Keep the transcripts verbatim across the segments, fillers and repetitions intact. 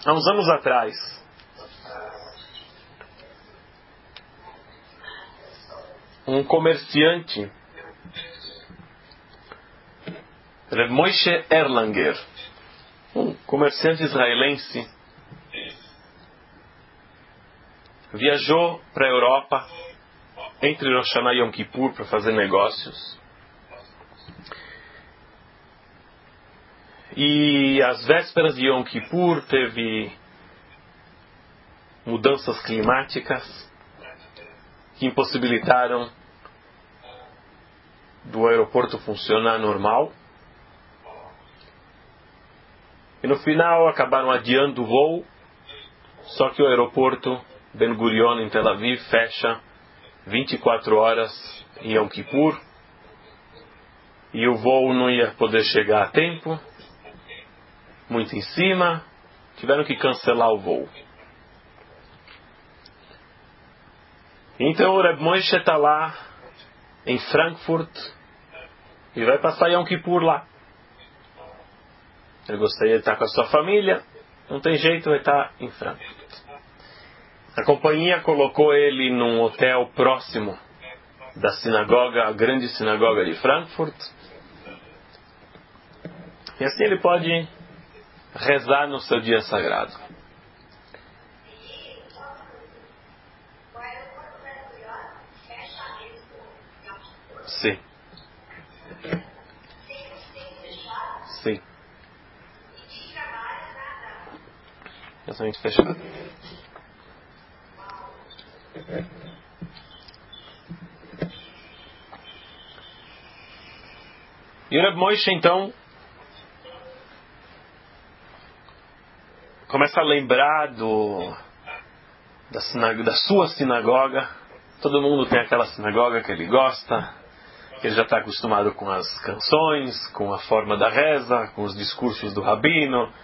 Há uns anos atrás, um comerciante, Reb Moshe Erlanger, um comerciante israelense, viajou para a Europa entre Rosh Hashanah e Yom Kippur para fazer negócios. E às vésperas de Yom Kippur teve mudanças climáticas que impossibilitaram do aeroporto funcionar normal. E no final acabaram adiando o voo, só que o aeroporto Ben Gurion em Tel Aviv fecha vinte e quatro horas em Yom Kippur e o voo não ia poder chegar a tempo, muito em cima, tiveram que cancelar o voo. Então o Reb Moshe está lá em Frankfurt e vai passar Yom Kippur lá. Ele gostaria de estar com a sua família, não tem jeito, vai estar em Frankfurt. A companhia colocou ele num hotel próximo da sinagoga, a grande sinagoga de Frankfurt. E assim ele pode rezar no seu dia sagrado. Sim. Sim. Exatamente fechado. E o Reb Moshe então começa a lembrar do, da, sinagoga, da sua sinagoga. Todo mundo tem aquela sinagoga que ele gosta, que ele já está acostumado com as canções, com a forma da reza, com os discursos do rabino.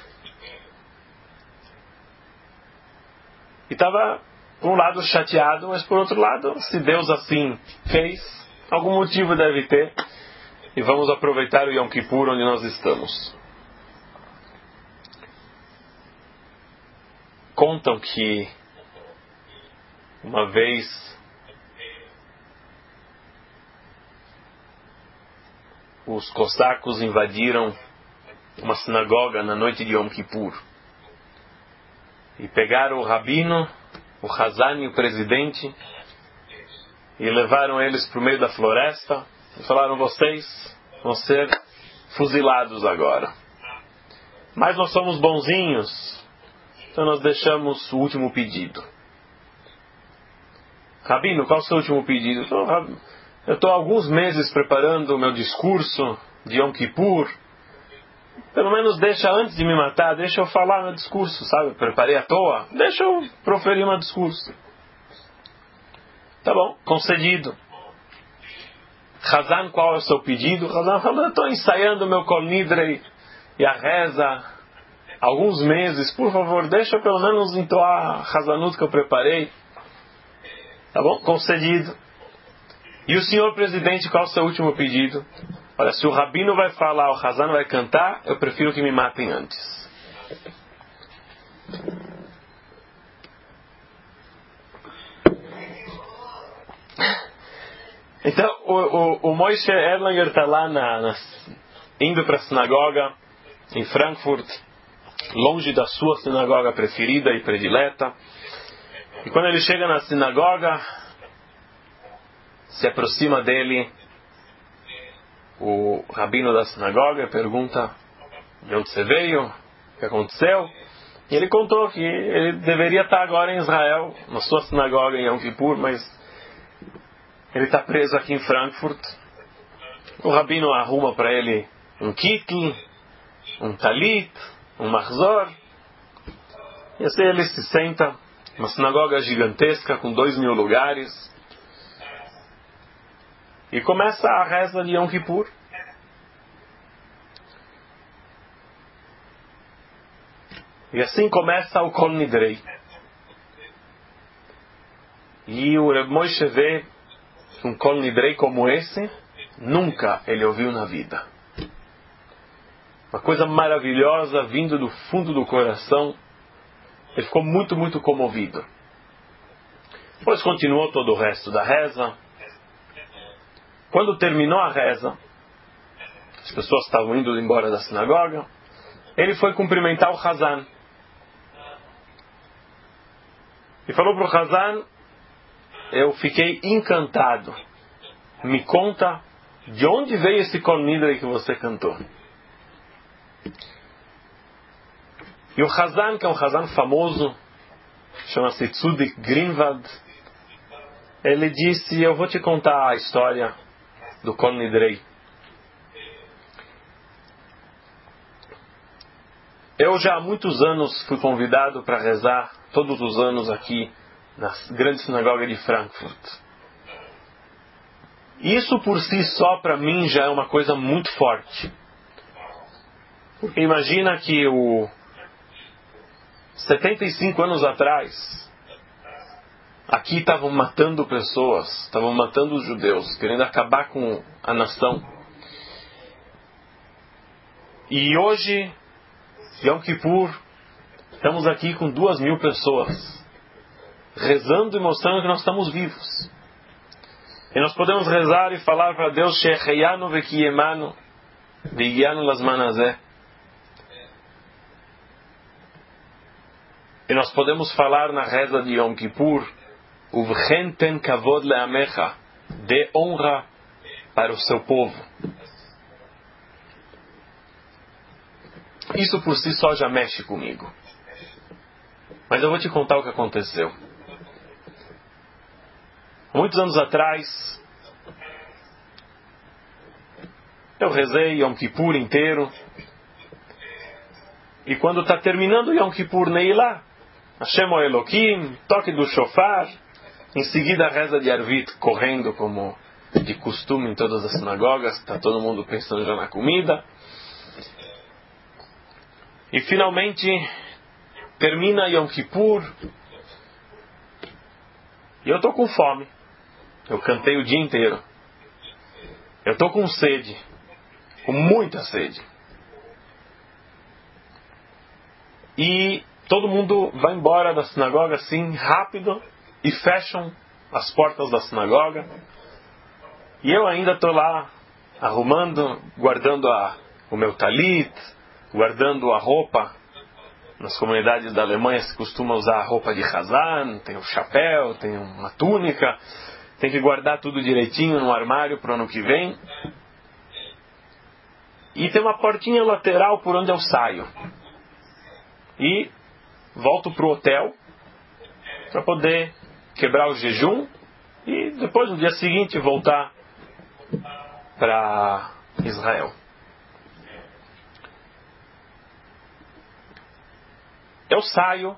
E estava, por um lado, chateado, mas por outro lado, se Deus assim fez, algum motivo deve ter. E vamos aproveitar o Yom Kippur onde nós estamos. Contam que uma vez os cossacos invadiram uma sinagoga na noite de Yom Kippur e pegaram o rabino, o Hazan e o presidente e levaram eles para o meio da floresta e falaram: vocês vão ser fuzilados agora, mas nós somos bonzinhos, então nós deixamos o último pedido. Rabino, qual é o seu último pedido? Eu estou há alguns meses preparando o meu discurso de Yom Kippur. Pelo menos deixa, antes de me matar, deixa eu falar meu discurso, sabe? Eu preparei à toa. Deixa eu proferir meu discurso. Tá bom, concedido. Hazan, qual é o seu pedido? Hazan falou: eu estou ensaiando o meu Kol Nidrei e a reza há alguns meses. Por favor, deixa eu pelo menos entoar a Hazanut que eu preparei. Tá bom? Concedido. E o senhor presidente, qual é o seu último pedido? Olha, se o rabino vai falar, o Hazan vai cantar, eu prefiro que me matem antes. Então, o, o, o Moshe Erlanger está lá na, na, indo para a sinagoga em Frankfurt, longe da sua sinagoga preferida e predileta. E quando ele chega na sinagoga, se aproxima dele o rabino da sinagoga e pergunta: de onde você veio? O que aconteceu? E ele contou que ele deveria estar agora em Israel, na sua sinagoga em Yom Kippur, mas ele está preso aqui em Frankfurt. O rabino arruma para ele um kittel, um talit, um marzor. E assim ele se senta, uma sinagoga gigantesca com dois mil lugares, e começa a reza de Yom Kippur. E assim começa o Kol Nidrei. E o Reb Moshe vê um Kol Nidrei como esse, nunca ele ouviu na vida. Uma coisa maravilhosa vindo do fundo do coração Ele ficou muito, muito comovido. Depois continuou todo o resto da reza. Quando terminou a reza, as pessoas estavam indo embora da sinagoga, ele foi cumprimentar o Hazan. E falou para o Hazan: eu fiquei encantado. Me conta de onde veio esse Kol Nidrei que você cantou. E o Hazan, que é um Hazan famoso, chama-se Tzudik Grinvad, ele disse: eu vou te contar a história do Kol Nidrei. Eu já há muitos anos fui convidado para rezar, todos os anos aqui, na grande sinagoga de Frankfurt. Isso por si só, para mim, já é uma coisa muito forte. Porque imagina que o setenta e cinco anos atrás, aqui estavam matando pessoas, estavam matando os judeus, querendo acabar com a nação. E hoje, Yom Kippur, estamos aqui com duas mil pessoas, rezando e mostrando que nós estamos vivos. E nós podemos rezar e falar para Deus: Shecheyanu vekiyemanu v'yanu lasmanazé. E nós podemos falar na reza de Yom Kippur: Uvchen ten kavod leamecha, dê honra para o seu povo. Isso por si só já mexe comigo. Mas eu vou te contar o que aconteceu. Muitos anos atrás, eu rezei Yom Kippur inteiro. E quando está terminando o Yom Kippur Neilá, Hashem o Elohim, toque do shofar, em seguida a reza de Arvit, correndo como de costume em todas as sinagogas, está todo mundo pensando já na comida. E finalmente termina Yom Kippur e eu estou com fome. Eu cantei o dia inteiro. Eu estou com sede, com muita sede. E todo mundo vai embora da sinagoga assim, rápido, e fecham as portas da sinagoga. E eu ainda estou lá, arrumando, guardando a, o meu talit, guardando a roupa. Nas comunidades da Alemanha se costuma usar a roupa de Hazan, tem um chapéu, tem uma túnica, tem que guardar tudo direitinho no armário para o ano que vem. E tem uma portinha lateral por onde eu saio. E volto para o hotel para poder quebrar o jejum e depois no dia seguinte voltar para Israel. Eu saio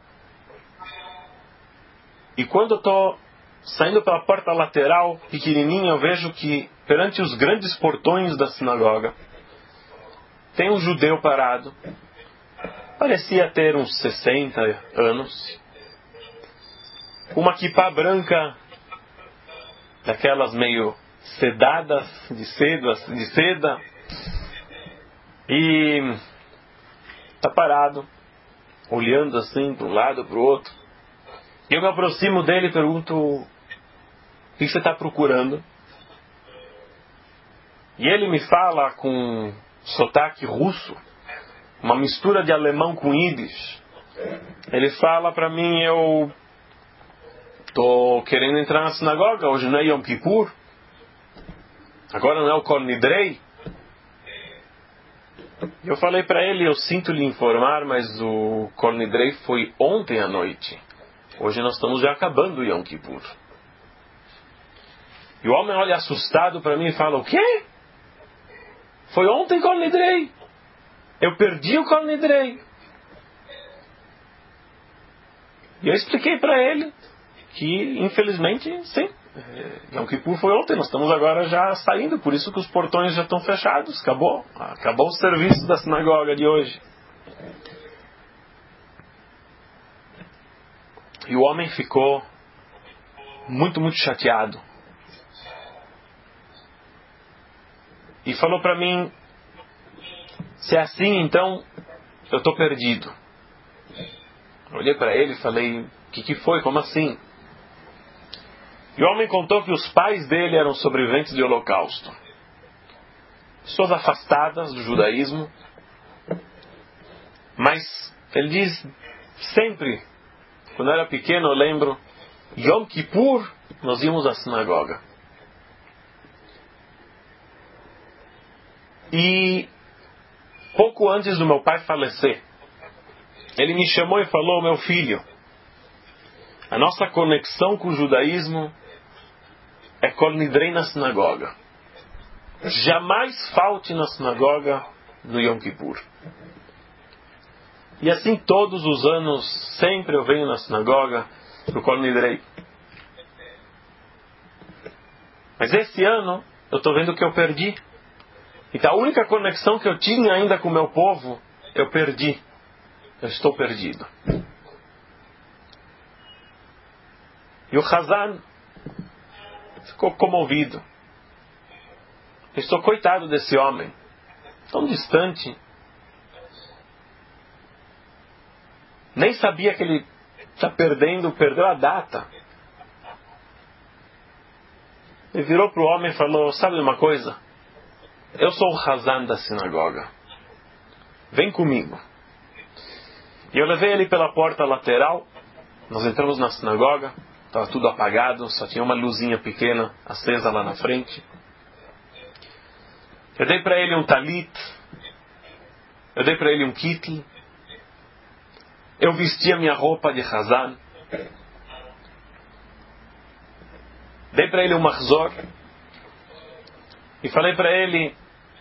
e quando eu estou saindo pela porta lateral pequenininha, eu vejo que perante os grandes portões da sinagoga tem um judeu parado. Parecia ter uns sessenta anos, com uma quipá branca, daquelas meio sedadas de seda, de seda, e está parado, olhando assim para um lado, para o outro. E eu me aproximo dele e pergunto: o que você está procurando? E ele me fala com sotaque russo, uma mistura de alemão com Yiddish. Ele fala para mim: eu estou querendo entrar na sinagoga, hoje não é Yom Kippur, agora não é o Kol Nidrei. Eu falei para ele: eu sinto lhe informar, mas o Kol Nidrei foi ontem à noite. Hoje nós estamos já acabando o Yom Kippur. E o homem olha assustado para mim e fala: o quê? Foi ontem Kol Nidrei? Eu perdi o Kol Nidrei. E eu expliquei para ele que, infelizmente, sim, Yom Kippur foi ontem, nós estamos agora já saindo, por isso que os portões já estão fechados, acabou, acabou o serviço da sinagoga de hoje. E o homem ficou muito, muito chateado. E falou para mim: se é assim, então eu estou perdido. Eu olhei para ele e falei, o que, que foi? Como assim? E o homem contou que os pais dele eram sobreviventes de holocausto. Pessoas afastadas do judaísmo. Mas ele diz, sempre, quando eu era pequeno, eu lembro, Yom Kippur, nós íamos à sinagoga. E pouco antes do meu pai falecer, ele me chamou e falou, meu filho, a nossa conexão com o judaísmo é Kol Nidrei na sinagoga. Jamais falte na sinagoga no Yom Kippur. E assim todos os anos, sempre eu venho na sinagoga do Kol Nidrei. Mas esse ano, eu estou vendo que eu perdi. Então a única conexão que eu tinha ainda com o meu povo, eu perdi. Eu estou perdido. E o Hazan ficou comovido. Eu estou coitado desse homem, tão distante. Nem sabia que ele está perdendo, perdeu a data. Ele virou para o homem e falou, sabe uma coisa? Eu sou o Hazan da sinagoga. Vem comigo. E eu levei ele pela porta lateral. Nós entramos na sinagoga. Estava tudo apagado, só tinha uma luzinha pequena acesa lá na frente. Eu dei para ele um talit. Eu dei para ele um kittel. Eu vesti a minha roupa de Hazan. Dei para ele um mahzor. E falei para ele,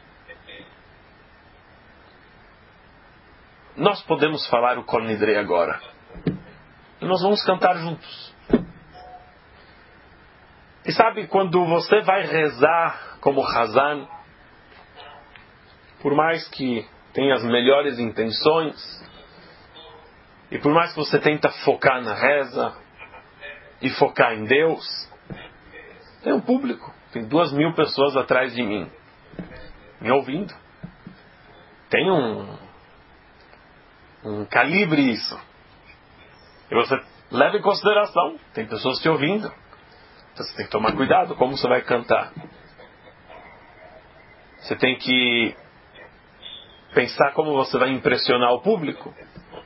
nós podemos falar o Kol Nidrei agora. E nós vamos cantar juntos. E sabe, quando você vai rezar como Hazan, por mais que tenha as melhores intenções, e por mais que você tenta focar na reza, e focar em Deus, tem um público, tem duas mil pessoas atrás de mim, me ouvindo. Tem um, um calibre isso. E você leva em consideração, tem pessoas te ouvindo. Então você tem que tomar cuidado como você vai cantar. Você tem que pensar como você vai impressionar o público.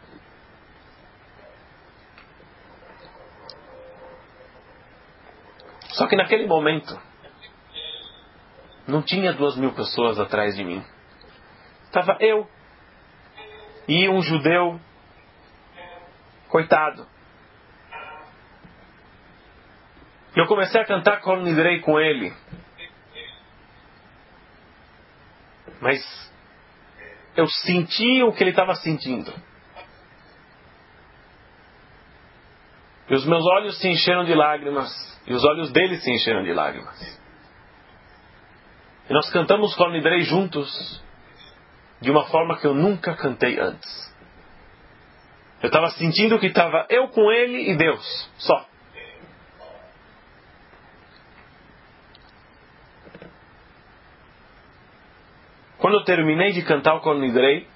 Só que naquele momento não tinha duas mil pessoas atrás de mim. Estava eu e um judeu coitado. E eu comecei a cantar Kol Nidrei com ele. Mas eu senti o que ele estava sentindo. E os meus olhos se encheram de lágrimas. E os olhos dele se encheram de lágrimas. E nós cantamos Kol Nidrei juntos. De uma forma que eu nunca cantei antes. Eu estava sentindo que estava eu com ele e Deus. Só. Quando eu terminei de cantar o Kol Nidrei,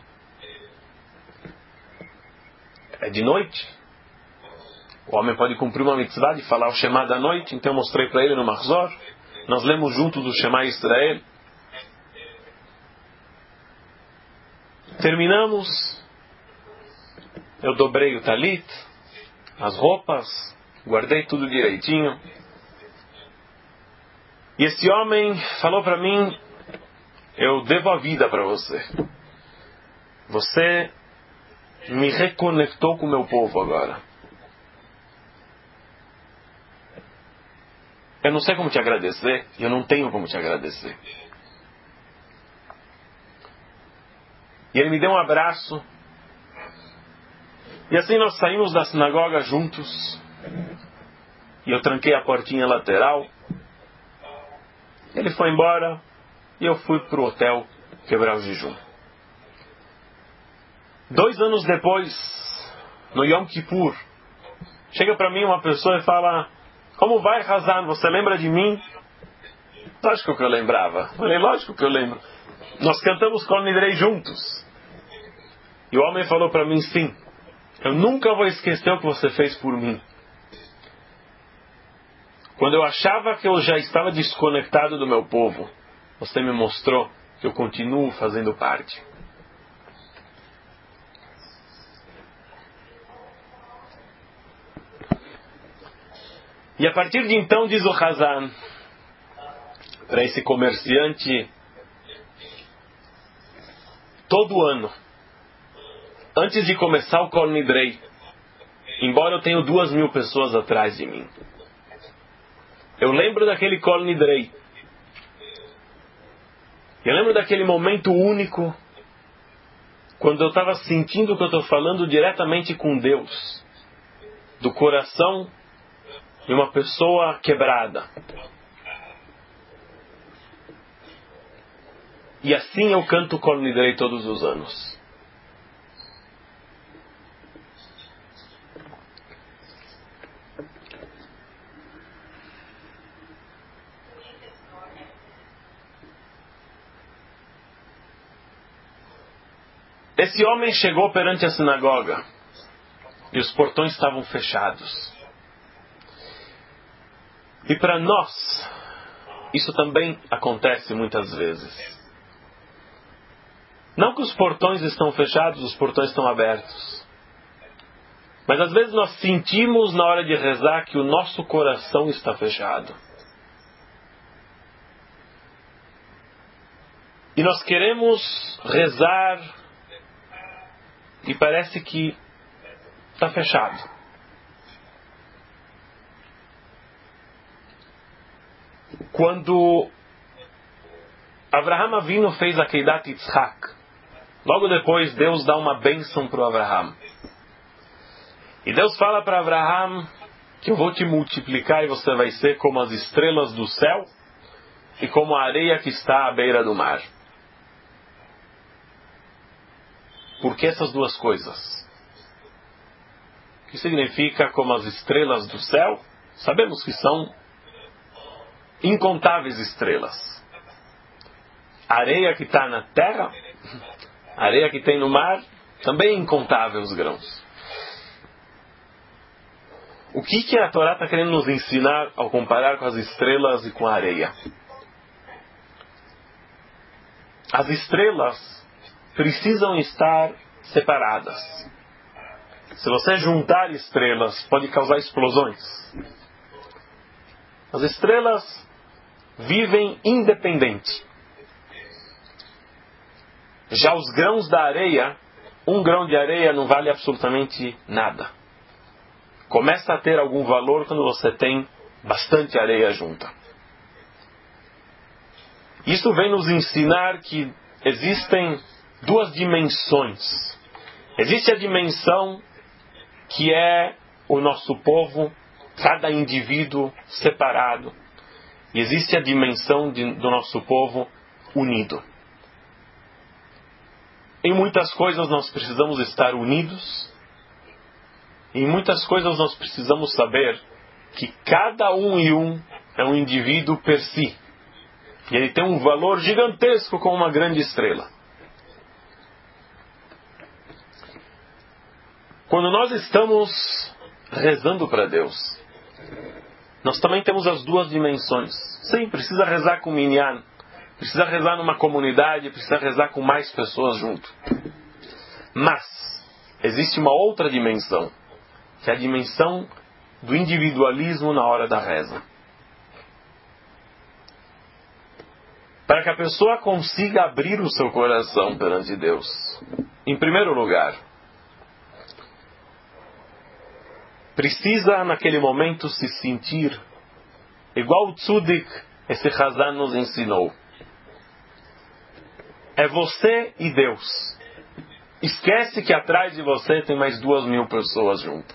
é de noite. O homem pode cumprir uma mitzvah de falar o Shema da noite. Então eu mostrei para ele no Mahzor. Nós lemos juntos o Shema Israel. Terminamos. Eu dobrei o talit, as roupas, guardei tudo direitinho. E esse homem falou para mim, eu devo a vida para você. Você me reconectou com o meu povo agora. Eu não sei como te agradecer, e eu não tenho como te agradecer. E ele me deu um abraço. E assim nós saímos da sinagoga juntos. E eu tranquei a portinha lateral. Ele foi embora. E eu fui para o hotel quebrar o jejum. Dois anos depois, no Yom Kippur, chega para mim uma pessoa e fala, como vai, Hazan? Você lembra de mim? Lógico que eu lembrava. Eu falei, lógico que eu lembro. Nós cantamos Kol Nidrei juntos. E o homem falou para mim, sim. Eu nunca vou esquecer o que você fez por mim. Quando eu achava que eu já estava desconectado do meu povo, você me mostrou que eu continuo fazendo parte. E a partir de então, diz o Hazan, para esse comerciante, todo ano, antes de começar o Kol Nidrei, embora eu tenha duas mil pessoas atrás de mim, eu lembro daquele Kol Nidrei. Eu lembro daquele momento único, quando eu estava sentindo que eu estou falando diretamente com Deus, do coração de uma pessoa quebrada. E assim eu canto Kol Nidrei todos os anos. Esse homem chegou perante a sinagoga e os portões estavam fechados. E para nós, isso também acontece muitas vezes. Não que os portões estão fechados, os portões estão abertos. Mas às vezes nós sentimos na hora de rezar que o nosso coração está fechado. E nós queremos rezar e parece que está fechado. Quando Avraham Avinu fez a Keidat Yitzhak, logo depois Deus dá uma bênção para o Avraham. E Deus fala para Avraham que eu vou te multiplicar e você vai ser como as estrelas do céu e como a areia que está à beira do mar. Por que essas duas coisas? O que significa como as estrelas do céu? Sabemos que são incontáveis estrelas. A areia que está na terra, a areia que tem no mar, também incontáveis os grãos. O que, que a Torá está querendo nos ensinar ao comparar com as estrelas e com a areia? As estrelas precisam estar separadas. Se você juntar estrelas, pode causar explosões. As estrelas vivem independente. Já os grãos da areia, um grão de areia não vale absolutamente nada. Começa a ter algum valor quando você tem bastante areia junta. Isso vem nos ensinar que existem duas dimensões. Existe a dimensão que é o nosso povo, cada indivíduo separado. E existe a dimensão de, do nosso povo unido. Em muitas coisas nós precisamos estar unidos. Em muitas coisas nós precisamos saber que cada um e um é um indivíduo per si. E ele tem um valor gigantesco como uma grande estrela. Quando nós estamos rezando para Deus, nós também temos as duas dimensões. Sim, precisa rezar com minyan, precisa rezar numa comunidade, precisa rezar com mais pessoas junto. Mas existe uma outra dimensão, que é a dimensão do individualismo na hora da reza. Para que a pessoa consiga abrir o seu coração perante Deus, em primeiro lugar, precisa naquele momento se sentir igual o Tzudik, esse Hazan nos ensinou. É você e Deus. Esquece que atrás de você tem mais duas mil pessoas junto.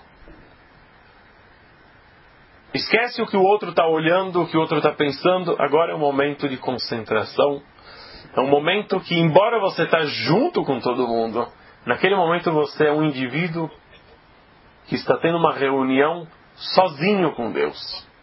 Esquece o que o outro está olhando, o que o outro está pensando. Agora é um momento de concentração. É um momento que, embora você está junto com todo mundo, naquele momento você é um indivíduo que está tendo uma reunião sozinho com Deus.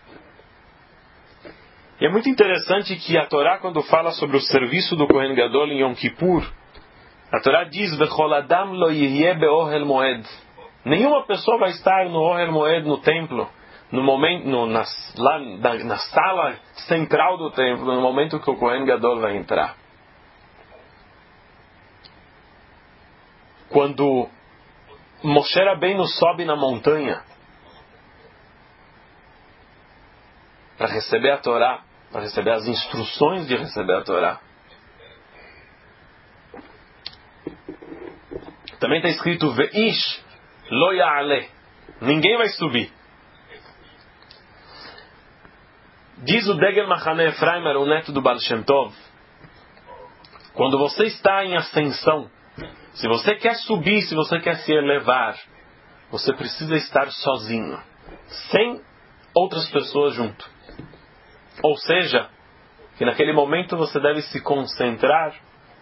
E é muito interessante que a Torá, quando fala sobre o serviço do Kohen Gadol em Yom Kippur, a Torá diz: "V'chol adam lo yihyeh be'ohel moed", Nenhuma pessoa vai estar no Ohel Moed, no templo, no momento, no, na, lá na, na sala central do templo, no momento que o Kohen Gadol vai entrar. Quando Moshe Rabbeinu sobe na montanha para receber a Torá, para receber as instruções de receber a Torá, também está escrito Veish lo ya'ale, ninguém vai subir. Diz o Degel Machane Efraimer, o neto do Baal Shem Tov, quando você está em ascensão, se você quer subir, se você quer se elevar, você precisa estar sozinho, sem outras pessoas junto. Ou seja, que naquele momento você deve se concentrar,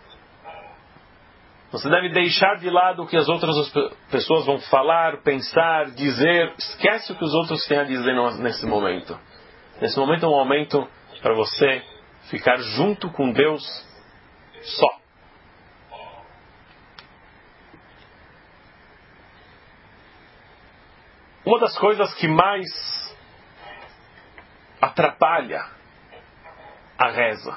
você deve deixar de lado o que as outras pessoas vão falar, pensar, dizer. Esquece o que os outros têm a dizer nesse momento. Nesse momento é um momento para você ficar junto com Deus só. Uma das coisas que mais atrapalha a reza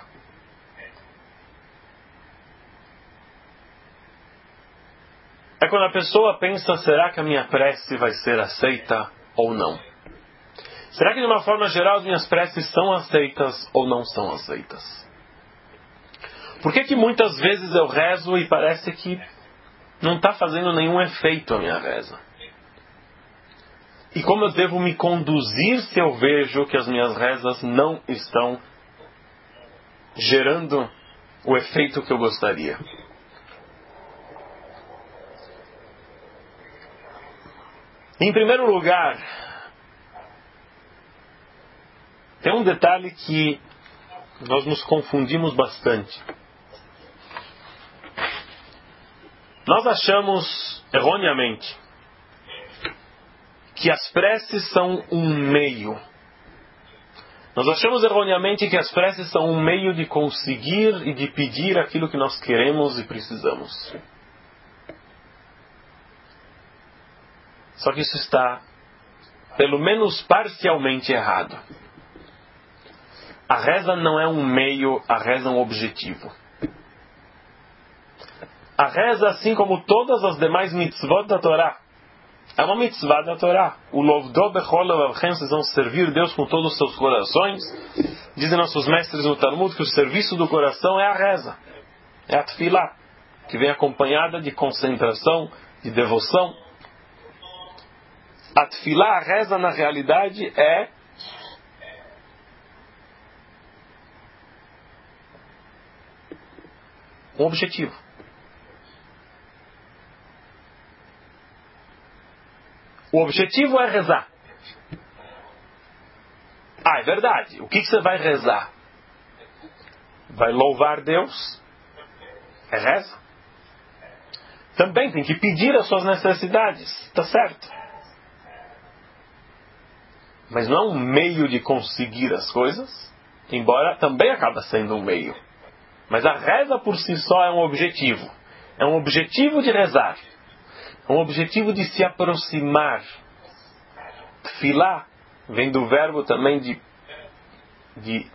é quando a pessoa pensa, será que a minha prece vai ser aceita ou não? Será que de uma forma geral as minhas preces são aceitas ou não são aceitas? Por que que muitas vezes eu rezo e parece que não está fazendo nenhum efeito a minha reza? E como eu devo me conduzir se eu vejo que as minhas rezas não estão gerando o efeito que eu gostaria? Em primeiro lugar, tem um detalhe que nós nos confundimos bastante. Nós achamos erroneamente que as preces são um meio. Nós achamos erroneamente que as preces são um meio de conseguir e de pedir aquilo que nós queremos e precisamos. Só que isso está, pelo menos parcialmente, errado. A reza não é um meio, a reza é um objetivo. A reza, assim como todas as demais mitzvot da Torá, é uma mitzvah da Torá. O Lovdo Bechol Levavchem, vocês vão servir Deus com todos os seus corações. Dizem nossos mestres no Talmud que o serviço do coração é a reza. É a tefilá, que vem acompanhada de concentração, de devoção. A tefilá, a reza, na realidade, é um objetivo. O objetivo é rezar. Ah, é verdade. O que você vai rezar? Vai louvar Deus? É reza. Também tem que pedir as suas necessidades. Está certo. Mas não é um meio de conseguir as coisas, embora também acaba sendo um meio. Mas a reza por si só é um objetivo. É um objetivo de rezar. É um objetivo de se aproximar. Tefilá vem do verbo também de, de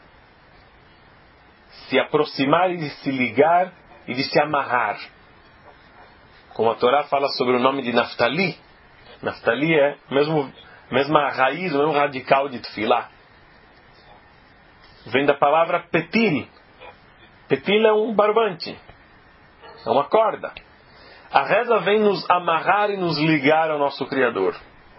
se aproximar e de se ligar e de se amarrar. Como a Torá fala sobre o nome de Naftali. Naftali é mesmo, mesma raiz, o mesmo radical de Tefilá. Vem da palavra petil. Petil é um barbante. É uma corda. A reza vem nos amarrar e nos ligar ao nosso Criador.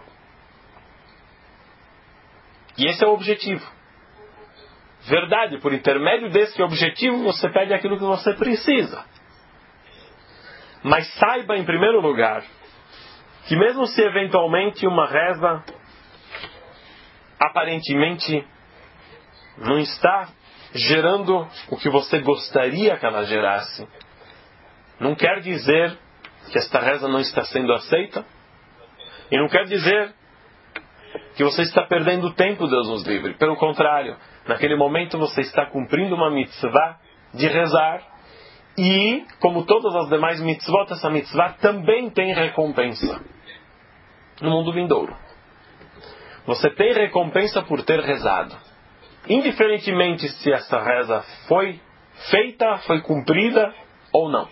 E esse é o objetivo. Verdade, por intermédio desse objetivo, você pede aquilo que você precisa. Mas saiba, em primeiro lugar, que mesmo se eventualmente uma reza aparentemente não está gerando o que você gostaria que ela gerasse, não quer dizer que esta reza não está sendo aceita, e não quer dizer que você está perdendo tempo, Deus nos livre. Pelo contrário, naquele momento você está cumprindo uma mitzvah de rezar, e, como todas as demais mitzvot, essa mitzvah também tem recompensa. no mundo vindouro. Você tem recompensa por ter rezado. Indiferentemente se essa reza foi feita, foi cumprida ou não.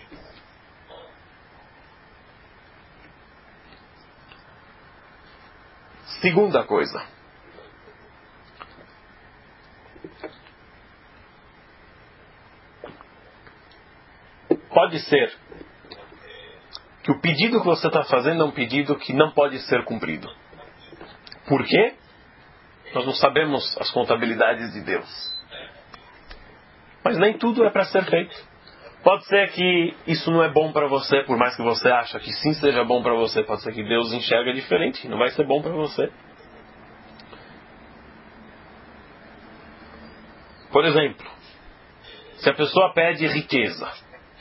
Segunda coisa. Pode ser que o pedido que você está fazendo é um pedido que não pode ser cumprido. Por quê? Nós não sabemos as contabilidades de Deus. Mas nem tudo é para ser feito. Pode ser que isso não é bom para você, por mais que você ache que sim seja bom para você. Pode ser que Deus enxerga diferente, não vai ser bom para você. Por exemplo, se a pessoa pede riqueza,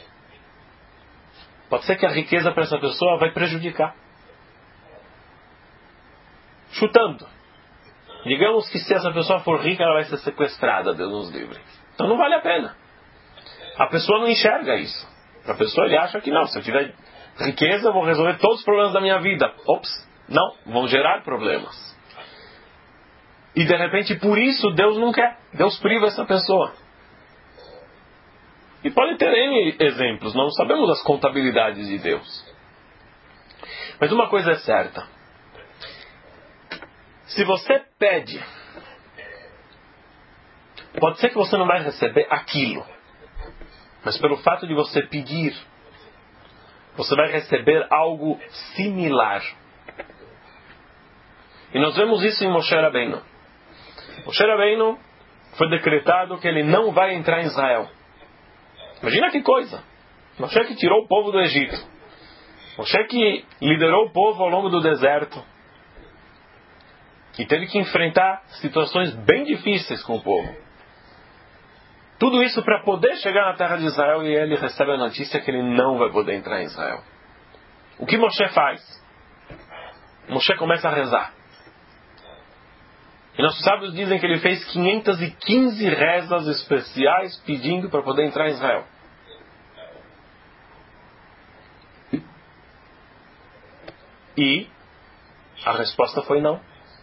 pode ser que a riqueza para essa pessoa vai prejudicar. Chutando. Digamos que se essa pessoa for rica, ela vai ser sequestrada, Deus nos livre. Então não vale a pena. A pessoa não enxerga isso. A pessoa ele acha que não, se eu tiver riqueza eu vou resolver todos os problemas da minha vida. Ops, não, vão gerar problemas. E de repente por isso Deus não quer. Deus priva essa pessoa. E pode ter N exemplos, não sabemos as contabilidades de Deus. Mas uma coisa é certa. Se você pede, pode ser que você não vai receber aquilo. Mas pelo fato de você pedir, você vai receber algo similar. E nós vemos isso em Moshe Rabbeinu. Moshe Rabbeinu foi decretado que ele não vai entrar em Israel. Imagina que coisa. Moshe que tirou o povo do Egito. Moshe que liderou o povo ao longo do deserto. E teve que enfrentar situações bem difíceis com o povo. Tudo isso para poder chegar na terra de Israel, e ele recebe a notícia que ele não vai poder entrar em Israel. O que Moshe faz? Moshe começa a rezar. E nossos sábios dizem que ele fez quinhentas e quinze rezas especiais pedindo para poder entrar em Israel. E a resposta foi não.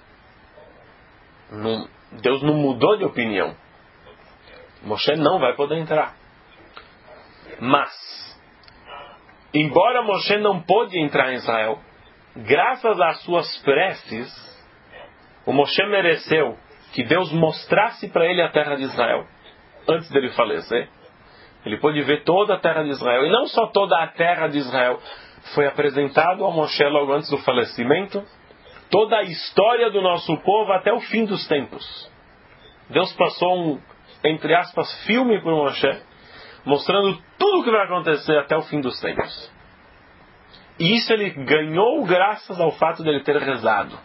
Não, Deus não mudou de opinião. Moshe não vai poder entrar. Mas, embora Moshe não pôde entrar em Israel, graças às suas preces, o Moshe mereceu que Deus mostrasse para ele a terra de Israel antes dele falecer. Ele pôde ver toda a terra de Israel. E não só toda a terra de Israel. Foi apresentado ao Moshe logo antes do falecimento toda a história do nosso povo até o fim dos tempos. Deus passou um, entre aspas, filme para o Moshe, mostrando tudo o que vai acontecer até o fim dos tempos. E isso ele ganhou graças ao fato de ele ter rezado.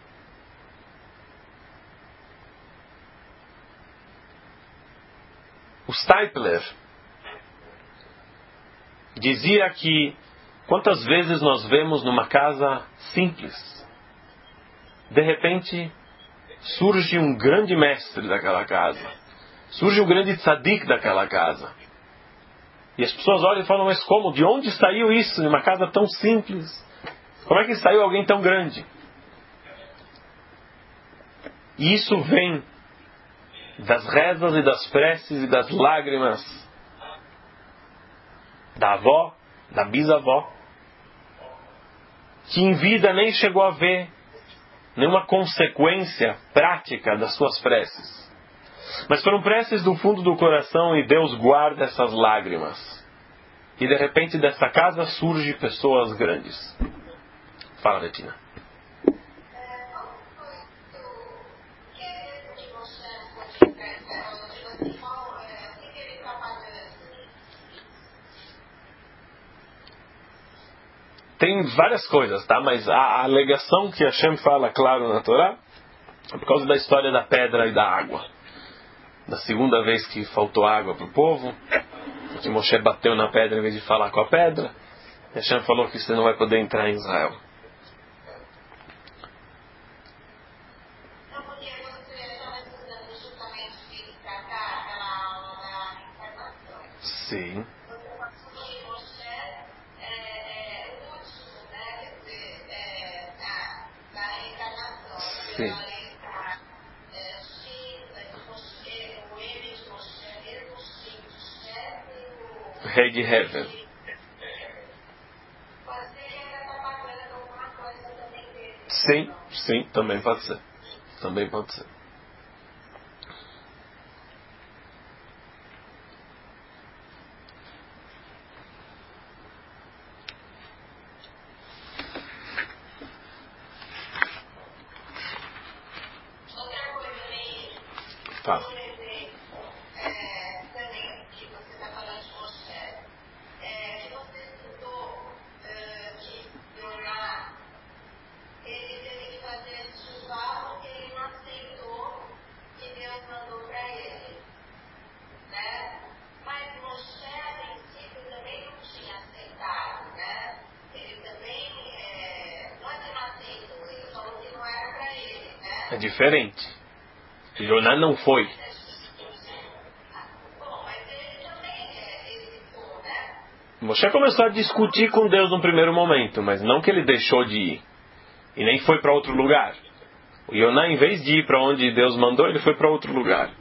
O Stipler dizia que quantas vezes nós vemos numa casa simples, de repente surge um grande mestre daquela casa, surge um grande tzadik daquela casa, e as pessoas olham e falam, mas como? De onde saiu isso? De uma casa tão simples? Como é que saiu alguém tão grande? E isso vem das rezas e das preces e das lágrimas da avó, da bisavó, que em vida nem chegou a ver nenhuma consequência prática das suas preces. Mas foram preces do fundo do coração e Deus guarda essas lágrimas. E de repente dessa casa surgem pessoas grandes. Fala, Betina. Tem várias coisas, tá? Mas a, a alegação que Hashem fala, claro, na Torá, é por causa da história da pedra e da água. Da segunda vez que faltou água para o povo, que Moshe bateu na pedra em vez de falar com a pedra, Hashem falou que você não vai poder entrar em Israel. Sim. Sim. Rei de Hevel. Sim, sim, também pode ser. Também pode ser. Tá. É diferente. Joná não foi. Moshe começou a discutir com Deus no primeiro momento, mas não que ele deixou de ir. E nem foi para outro lugar. O Joná, em vez de ir para onde Deus mandou, ele foi para outro lugar.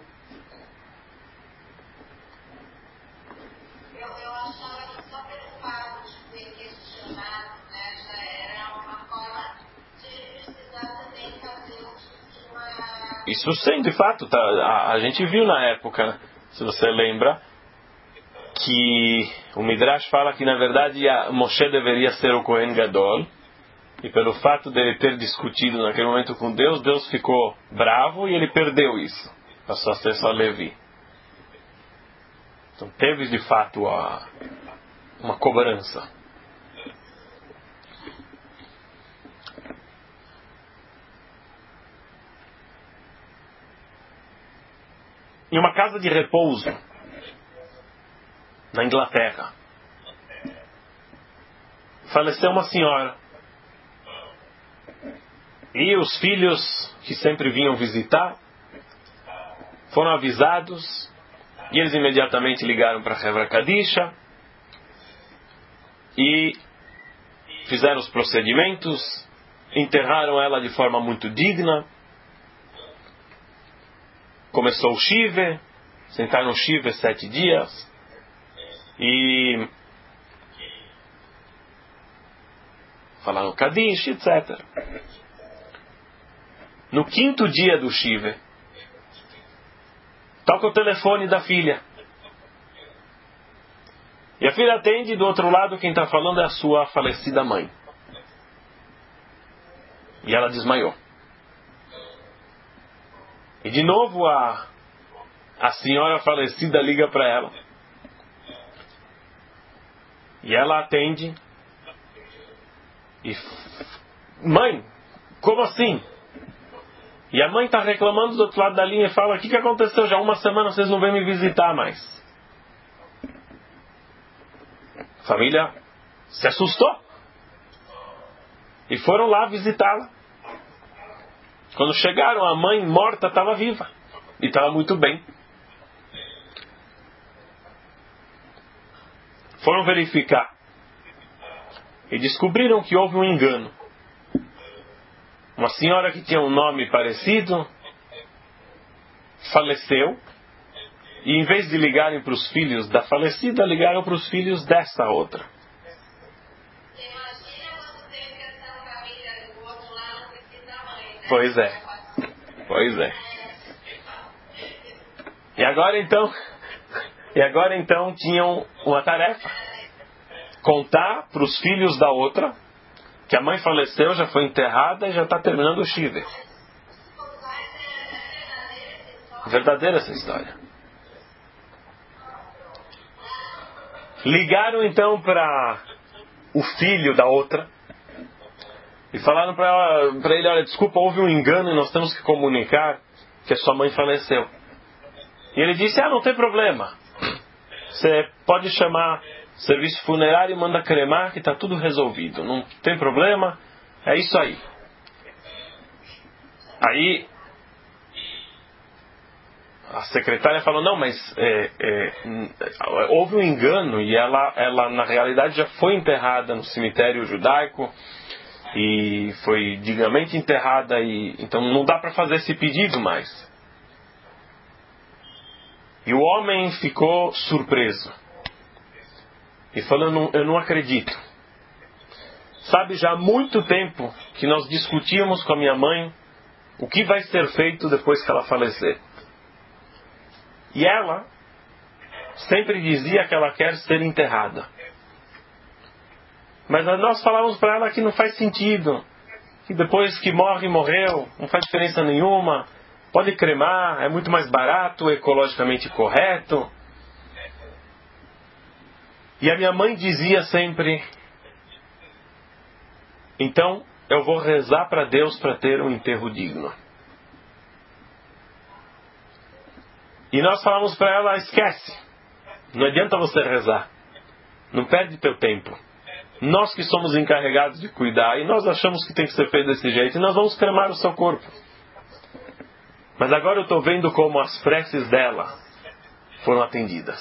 Isso sim, de fato, tá, a, a gente viu na época, se você lembra, que o Midrash fala que na verdade a Moshe deveria ser o Kohen Gadol, e pelo fato dele ter discutido naquele momento com Deus, Deus ficou bravo e ele perdeu isso, passou a ser só Levi. Então teve de fato a, uma cobrança. Em uma casa de repouso na Inglaterra, faleceu uma senhora. E os filhos que sempre vinham visitar foram avisados e eles imediatamente ligaram para a Hevra Kadisha e fizeram os procedimentos, enterraram ela de forma muito digna. Começou o Shiva, sentaram no Shiva sete dias e falaram Kadish, etcétera. No quinto dia do Shiva, toca o telefone da filha. E a filha atende, e do outro lado quem está falando é a sua falecida mãe. E ela desmaiou. E de novo a, a senhora falecida liga para ela. E ela atende. E, mãe, como assim? E a mãe está reclamando do outro lado da linha e fala, o que, que aconteceu? Já uma semana vocês não vêm me visitar mais. A família se assustou. E foram lá visitá-la. Quando chegaram, a mãe morta estava viva. E estava muito bem. Foram verificar. E descobriram que houve um engano. Uma senhora que tinha um nome parecido faleceu. E em vez de ligarem para os filhos da falecida, ligaram para os filhos dessa outra. Pois é. Pois é. E agora então, e agora então tinham uma tarefa. Contar para os filhos da outra que a mãe faleceu, já foi enterrada e já está terminando o Shiva. Verdadeira essa história. Ligaram então para o filho da outra e falaram para ele, olha, desculpa, houve um engano e nós temos que comunicar que a sua mãe faleceu. E ele disse, ah, não tem problema. Você pode chamar serviço funerário e manda cremar que está tudo resolvido. Não tem problema, é isso aí. Aí a secretária falou, não, mas é, é, houve um engano e ela, ela na realidade já foi enterrada no cemitério judaico e foi dignamente enterrada, e então não dá para fazer esse pedido mais. E o homem ficou surpreso e falou: eu não, eu não acredito. Sabe, já há muito tempo que nós discutíamos com a minha mãe o que vai ser feito depois que ela falecer. E ela sempre dizia que ela quer ser enterrada. Mas nós falávamos para ela que não faz sentido, que depois que morre, morreu, não faz diferença nenhuma, pode cremar, é muito mais barato, ecologicamente correto. E a minha mãe dizia sempre: então eu vou rezar para Deus para ter um enterro digno. E nós falamos para ela: esquece, não adianta você rezar, não perde teu tempo. Nós que somos encarregados de cuidar, e nós achamos que tem que ser feito desse jeito, e nós vamos cremar o seu corpo. Mas agora eu estou vendo como as preces dela foram atendidas.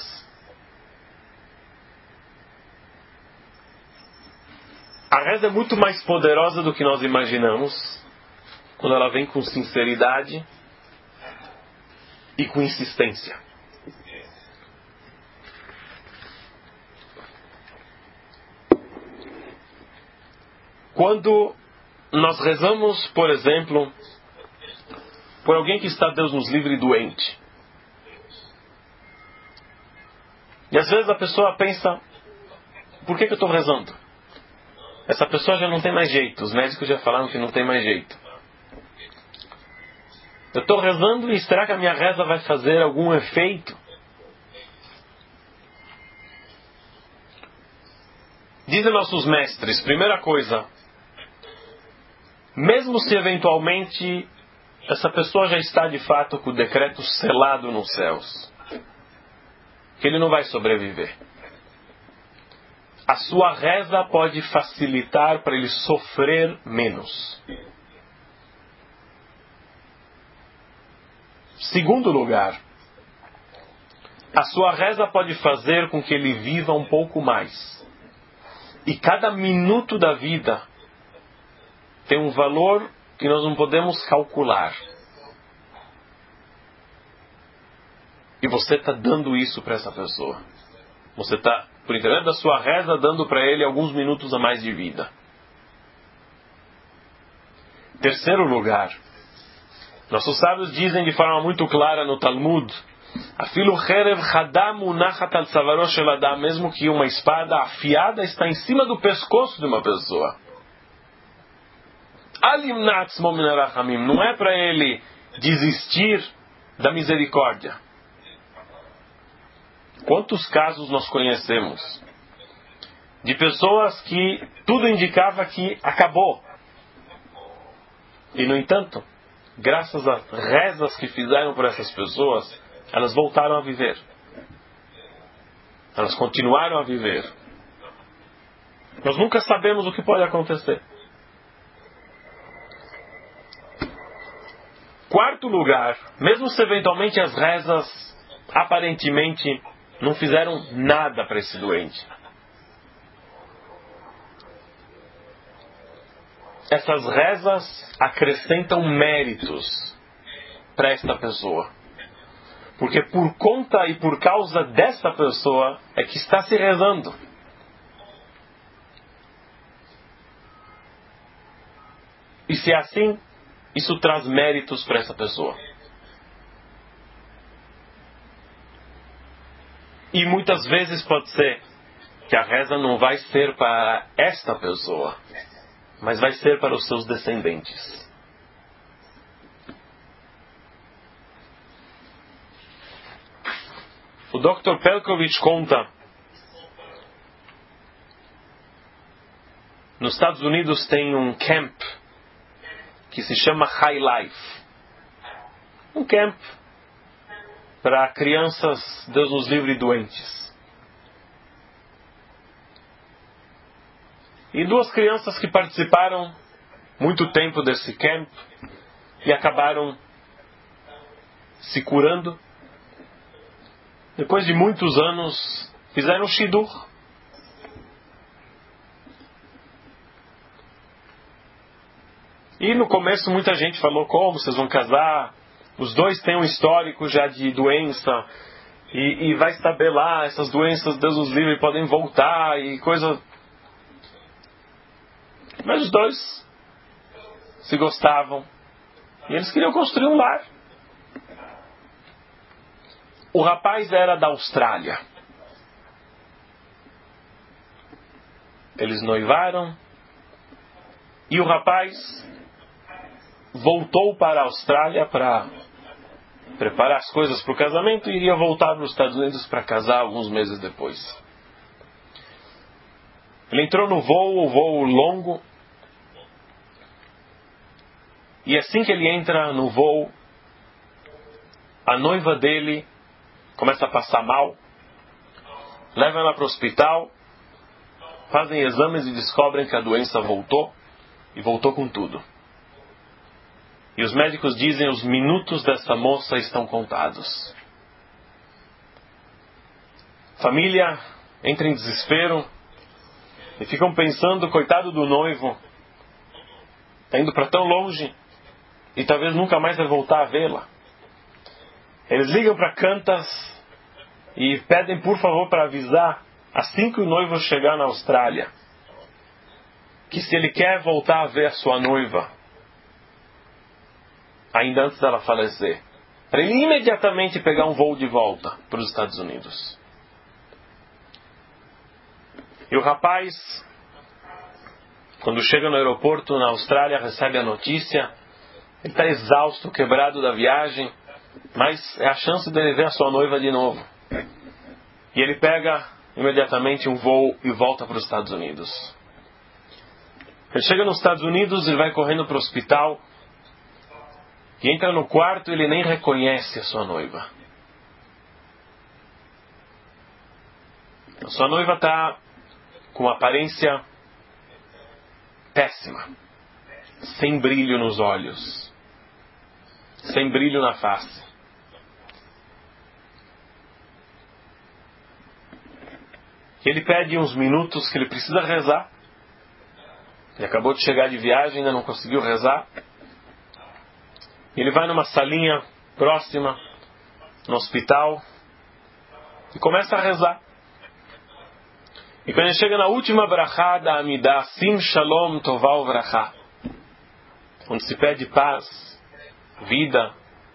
A reza é muito mais poderosa do que nós imaginamos, quando ela vem com sinceridade e com insistência. Quando nós rezamos, por exemplo, por alguém que está, Deus nos livre, doente. E às vezes a pessoa pensa: por que, que eu estou rezando? Essa pessoa já não tem mais jeito. Os médicos já falaram que não tem mais jeito. Eu estou rezando e será que a minha reza vai fazer algum efeito? Dizem nossos mestres, primeira coisa, mesmo se eventualmente essa pessoa já está de fato com o decreto selado nos céus, que ele não vai sobreviver, a sua reza pode facilitar para ele sofrer menos. Segundo lugar, a sua reza pode fazer com que ele viva um pouco mais. E cada minuto da vida tem um valor que nós não podemos calcular. E você está dando isso para essa pessoa. Você está, por intermédio da sua reza, dando para ele alguns minutos a mais de vida. Terceiro lugar, nossos sábios dizem de forma muito clara no Talmud: Afilu cherev chadam munachat al tzavaro shel adam, mesmo que uma espada afiada está em cima do pescoço de uma pessoa. Não é para ele desistir da misericórdia. Quantos casos nós conhecemos de pessoas que tudo indicava que acabou, e no entanto, graças às rezas que fizeram por essas pessoas, elas voltaram a viver, elas continuaram a viver. Nós nunca sabemos o que pode acontecer. Quarto lugar, mesmo se eventualmente as rezas aparentemente não fizeram nada para esse doente, essas rezas acrescentam méritos para esta pessoa. Porque por conta e por causa dessa pessoa é que está se rezando. E se é assim, isso traz méritos para essa pessoa. E muitas vezes pode ser que a reza não vai ser para esta pessoa, mas vai ser para os seus descendentes. O doutor Pelcovich conta, nos Estados Unidos tem um camp que se chama High Life. Um camp para crianças, Deus nos livre, doentes. E duas crianças que participaram muito tempo desse camp e acabaram se curando, depois de muitos anos, fizeram shidur. E no começo muita gente falou: como vocês vão casar? Os dois têm um histórico já de doença. E, e vai saber lá, essas doenças, Deus os livre, podem voltar e coisa. Mas os dois se gostavam. E eles queriam construir um lar. O rapaz era da Austrália. Eles noivaram. E o rapaz voltou para a Austrália para preparar as coisas para o casamento e iria voltar para os Estados Unidos para casar alguns meses depois. Ele entrou no voo, o voo longo. E assim que ele entra no voo, a noiva dele começa a passar mal. Levam ela para o hospital. Fazem exames e descobrem que a doença voltou. E voltou com tudo. E os médicos dizem: os minutos dessa moça estão contados. A família entra em desespero. E ficam pensando: coitado do noivo. Está indo para tão longe. E talvez nunca mais vai voltar a vê-la. Eles ligam para Qantas. E pedem por favor para avisar, assim que o noivo chegar na Austrália, que se ele quer voltar a ver a sua noiva, ainda antes dela falecer, para ele imediatamente pegar um voo de volta para os Estados Unidos. E o rapaz, quando chega no aeroporto na Austrália, recebe a notícia. Ele está exausto, quebrado da viagem, mas é a chance dele ver a sua noiva de novo. E ele pega imediatamente um voo e volta para os Estados Unidos. Ele chega nos Estados Unidos, ele vai correndo para o hospital. E entra no quarto e ele nem reconhece a sua noiva. A sua noiva está com uma aparência péssima. Sem brilho nos olhos. Sem brilho na face. Ele pede uns minutos que ele precisa rezar. Ele acabou de chegar de viagem, ainda não conseguiu rezar. Ele vai numa salinha próxima, no hospital, e começa a rezar. E quando ele chega na última brachá da Amidah, Sim Shalom Tová Uvrachá, onde se pede paz, vida,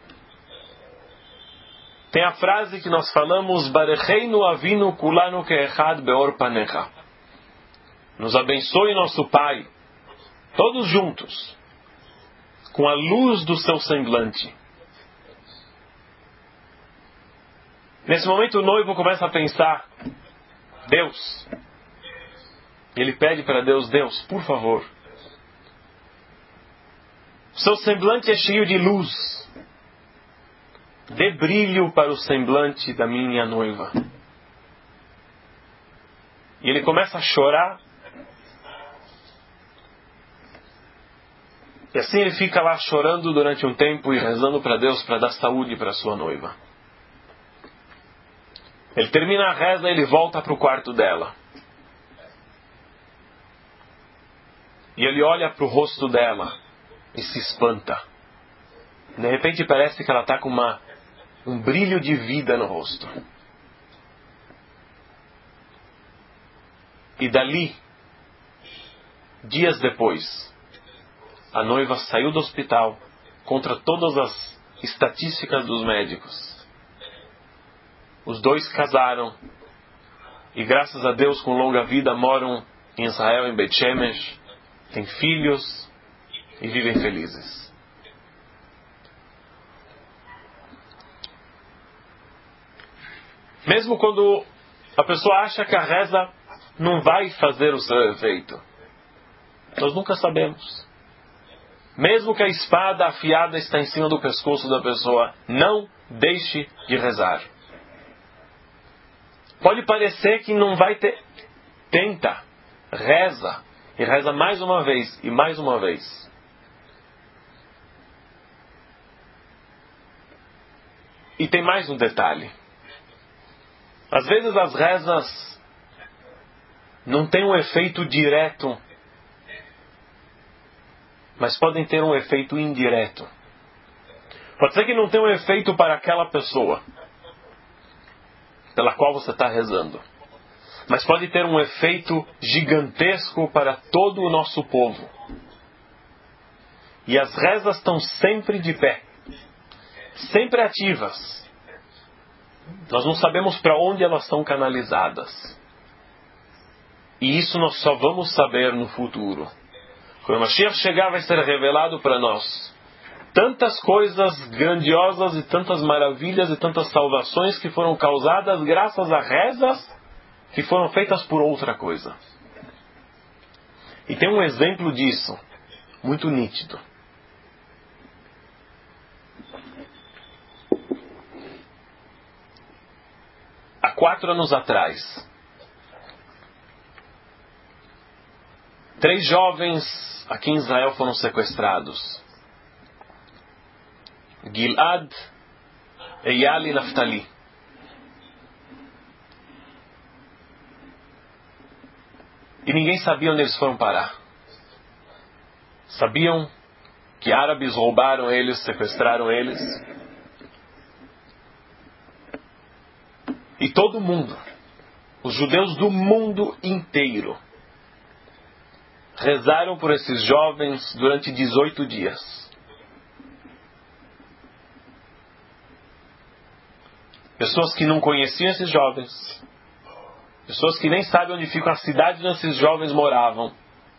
tem a frase que nós falamos: Barecheinu Avinu Kulanu Keechad Beor Panecha. Nos abençoe nosso Pai, todos juntos, com a luz do seu semblante. Nesse momento o noivo começa a pensar: Deus. Ele pede para Deus: Deus, por favor, o seu semblante é cheio de luz. Dê brilho para o semblante da minha noiva. E ele começa a chorar. E assim ele fica lá chorando durante um tempo e rezando para Deus para dar saúde para sua noiva. Ele termina a reza e ele volta para o quarto dela. E ele olha para o rosto dela e se espanta. De repente parece que ela está com uma, um brilho de vida no rosto. E dali, dias depois, a noiva saiu do hospital contra todas as estatísticas dos médicos. Os dois casaram e, graças a Deus, com longa vida, moram em Israel, em Beit Shemesh, têm filhos e vivem felizes. Mesmo quando a pessoa acha que a reza não vai fazer o seu efeito, nós nunca sabemos. Mesmo que a espada afiada está em cima do pescoço da pessoa, não deixe de rezar. Pode parecer que não vai ter. Tenta, reza, e reza mais uma vez, e mais uma vez. E tem mais um detalhe. Às vezes as rezas não têm um efeito direto mas podem ter um efeito indireto. Pode ser que não tenha um efeito para aquela pessoa pela qual você está rezando, mas pode ter um efeito gigantesco para todo o nosso povo. E as rezas estão sempre de pé, sempre ativas. Nós não sabemos para onde elas são canalizadas. E isso nós só vamos saber no futuro. Quando o Mashiach chegar, vai ser revelado para nós tantas coisas grandiosas e tantas maravilhas e tantas salvações que foram causadas graças a rezas que foram feitas por outra coisa. E tem um exemplo disso, muito nítido. Há quatro anos atrás, três jovens aqui em Israel foram sequestrados. Gilad, Eyal e Naftali. E ninguém sabia onde eles foram parar. Sabiam que árabes roubaram eles, sequestraram eles. E todo mundo, os judeus do mundo inteiro, rezaram por esses jovens durante dezoito dias. Pessoas que não conheciam esses jovens, pessoas que nem sabem onde fica a cidade onde esses jovens moravam.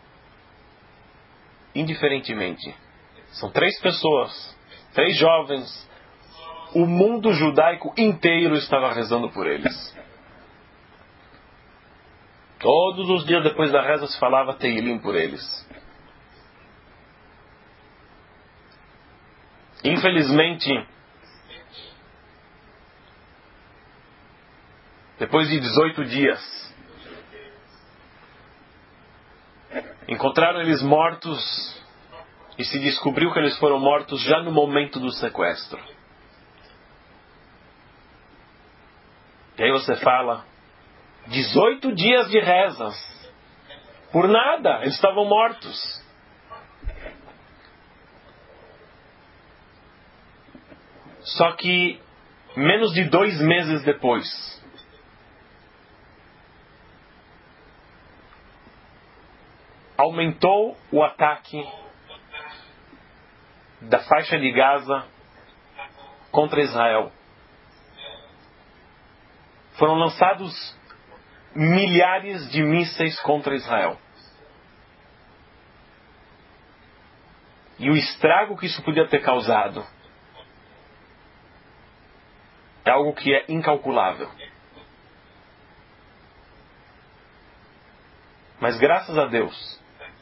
Indiferentemente, são três pessoas, três jovens. O mundo judaico inteiro estava rezando por eles. Todos os dias depois da reza se falava Teilim por eles. Infelizmente, depois de dezoito dias, encontraram eles mortos e se descobriu que eles foram mortos já no momento do sequestro. E aí você fala, dezoito dias de rezas, por nada, eles estavam mortos. Só que, menos de dois meses depois, aumentou o ataque da faixa de Gaza contra Israel. Foram lançados milhares de mísseis contra Israel. E o estrago que isso podia ter causado é algo que é incalculável. Mas graças a Deus,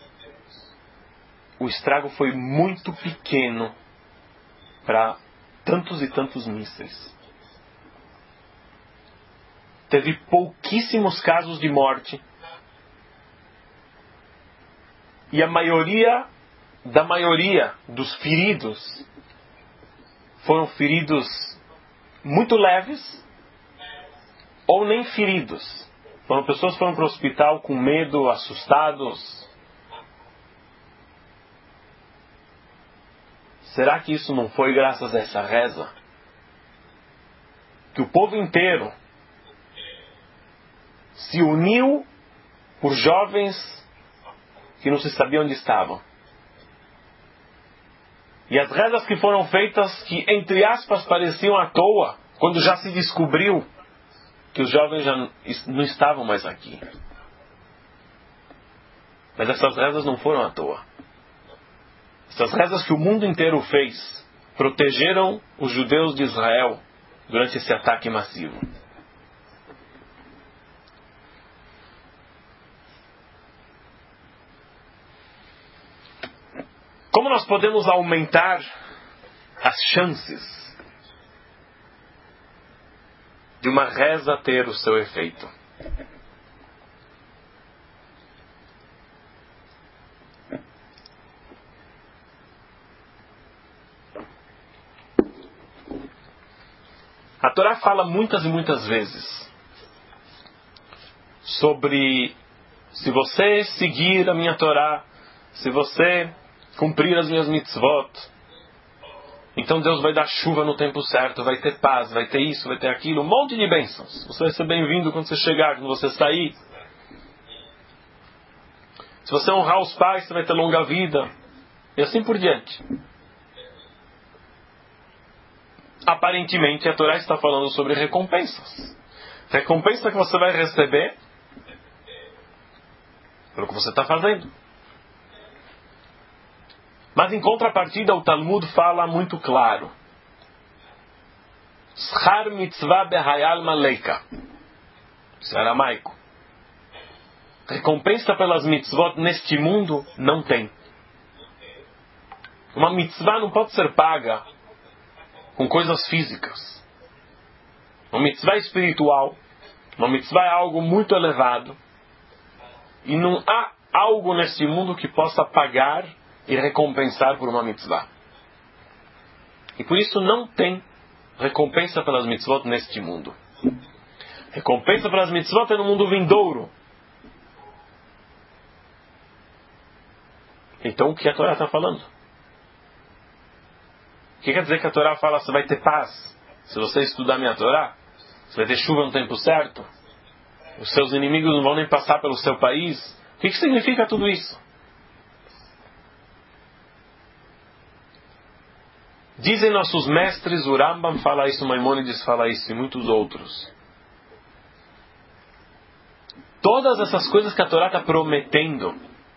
o estrago foi muito pequeno para tantos e tantos mísseis. Teve pouquíssimos casos de morte. E a maioria da maioria dos feridos foram feridos muito leves ou nem feridos. Foram pessoas que foram para o hospital com medo, assustados. Será que isso não foi graças a essa reza? Que o povo inteiro se uniu por jovens que não se sabiam onde estavam. E as rezas que foram feitas, que entre aspas pareciam à toa, quando já se descobriu que os jovens já não estavam mais aqui. Mas essas rezas não foram à toa. Essas rezas que o mundo inteiro fez protegeram os judeus de Israel durante esse ataque massivo. Como nós podemos aumentar as chances de uma reza ter o seu efeito? A Torá fala muitas e muitas vezes sobre se você seguir a minha Torá, se você cumprir as minhas mitzvot, então Deus vai dar chuva no tempo certo, vai ter paz, vai ter isso, vai ter aquilo, um monte de bênçãos. Você vai ser bem-vindo quando você chegar, quando você sair. Se você honrar os pais, você vai ter longa vida. E assim por diante. Aparentemente, a Torá está falando sobre recompensas. Recompensa que você vai receber pelo que você está fazendo. Mas em contrapartida, o Talmud fala muito claro. Schar mitzvah behayal maleika. Isso é aramaico. Recompensa pelas mitzvot neste mundo não tem. Uma mitzvah não pode ser paga com coisas físicas. Uma mitzvah espiritual, uma mitzvah é algo muito elevado. E não há algo neste mundo que possa pagar e recompensar por uma mitzvah. E por isso não tem recompensa pelas mitzvot neste mundo. Recompensa pelas mitzvot é no mundo vindouro. Então o que a Torá está falando? O que quer dizer que a Torá fala que você vai ter paz se você estudar minha Torá? Você vai ter chuva no tempo certo? Os seus inimigos não vão nem passar pelo seu país? O que, que significa tudo isso? Dizem nossos mestres, o Rambam fala isso, o Maimônides fala isso e muitos outros. Todas essas coisas que a Torá está prometendo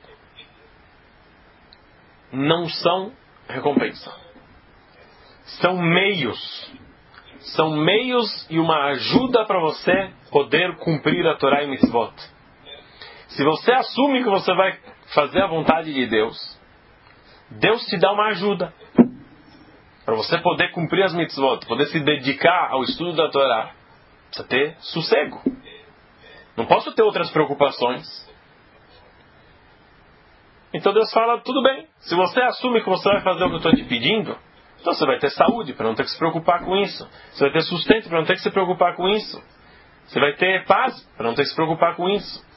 não são recompensa. São meios. São meios e uma ajuda para você poder cumprir a Torá e Mitzvot. Se você assume que você vai fazer a vontade de Deus, Deus te dá uma ajuda para você poder cumprir as Mitzvot, poder se dedicar ao estudo da Torá. Precisa ter sossego. Não posso ter outras preocupações. Então Deus fala, tudo bem, se você assume que você vai fazer o que eu estou te pedindo, então você vai ter saúde para não ter que se preocupar com isso. Você vai ter sustento para não ter que se preocupar com isso. Você vai ter paz para não ter que se preocupar com isso.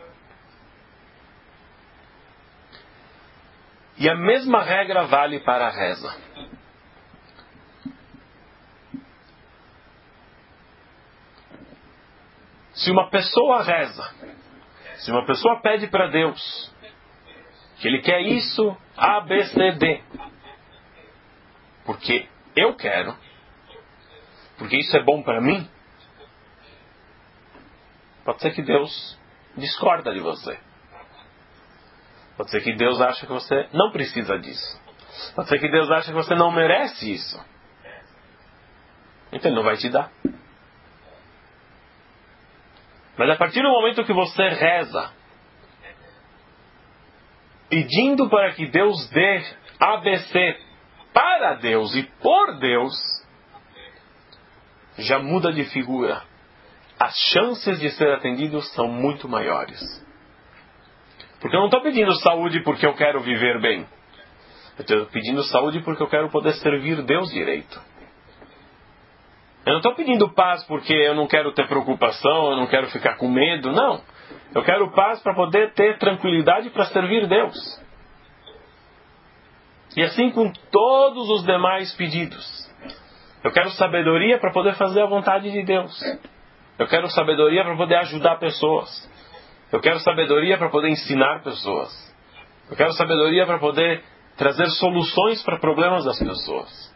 E a mesma regra vale para a reza. Se uma pessoa reza, se uma pessoa pede para Deus que ele quer isso, A, B, C, D, porque eu quero, porque isso é bom para mim, pode ser que Deus discorda de você. Pode ser que Deus acha que você não precisa disso. Pode ser que Deus acha que você não merece isso. Então Ele não vai te dar. Mas a partir do momento que você reza, pedindo para que Deus dê A B C para Deus e por Deus, já muda de figura. As chances de ser atendido são muito maiores. Porque eu não estou pedindo saúde porque eu quero viver bem. Eu estou pedindo saúde porque eu quero poder servir Deus direito. Eu não estou pedindo paz porque eu não quero ter preocupação, eu não quero ficar com medo, não. Eu quero paz para poder ter tranquilidade para servir Deus. E assim com todos os demais pedidos. Eu quero sabedoria para poder fazer a vontade de Deus. Eu quero sabedoria para poder ajudar pessoas. Eu quero sabedoria para poder ensinar pessoas. Eu quero sabedoria para poder trazer soluções para problemas das pessoas.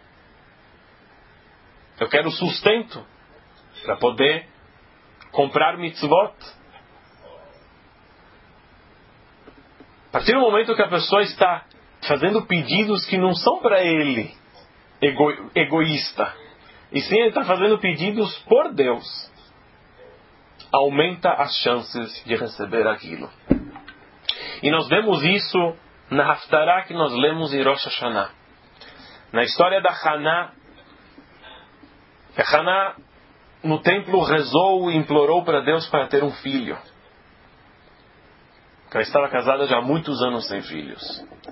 Eu quero sustento para poder comprar mitzvot. A partir do momento que a pessoa está fazendo pedidos que não são para ele ego, egoísta, e sim ele está fazendo pedidos por Deus, aumenta as chances de receber aquilo. E nós vemos isso na Haftarah que nós lemos em Rosh Hashanah. Na história da Haná, que a Haná no templo rezou e implorou para Deus para ter um filho. Porque ela estava casada já há muitos anos sem filhos.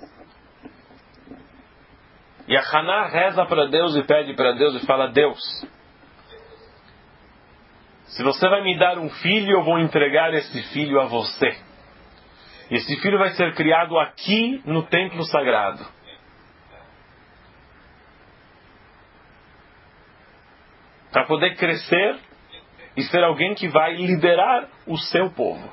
E a Haná reza para Deus e pede para Deus e fala, Deus, se você vai me dar um filho, eu vou entregar esse filho a você. E esse filho vai ser criado aqui no templo sagrado. Para poder crescer e ser alguém que vai liderar o seu povo.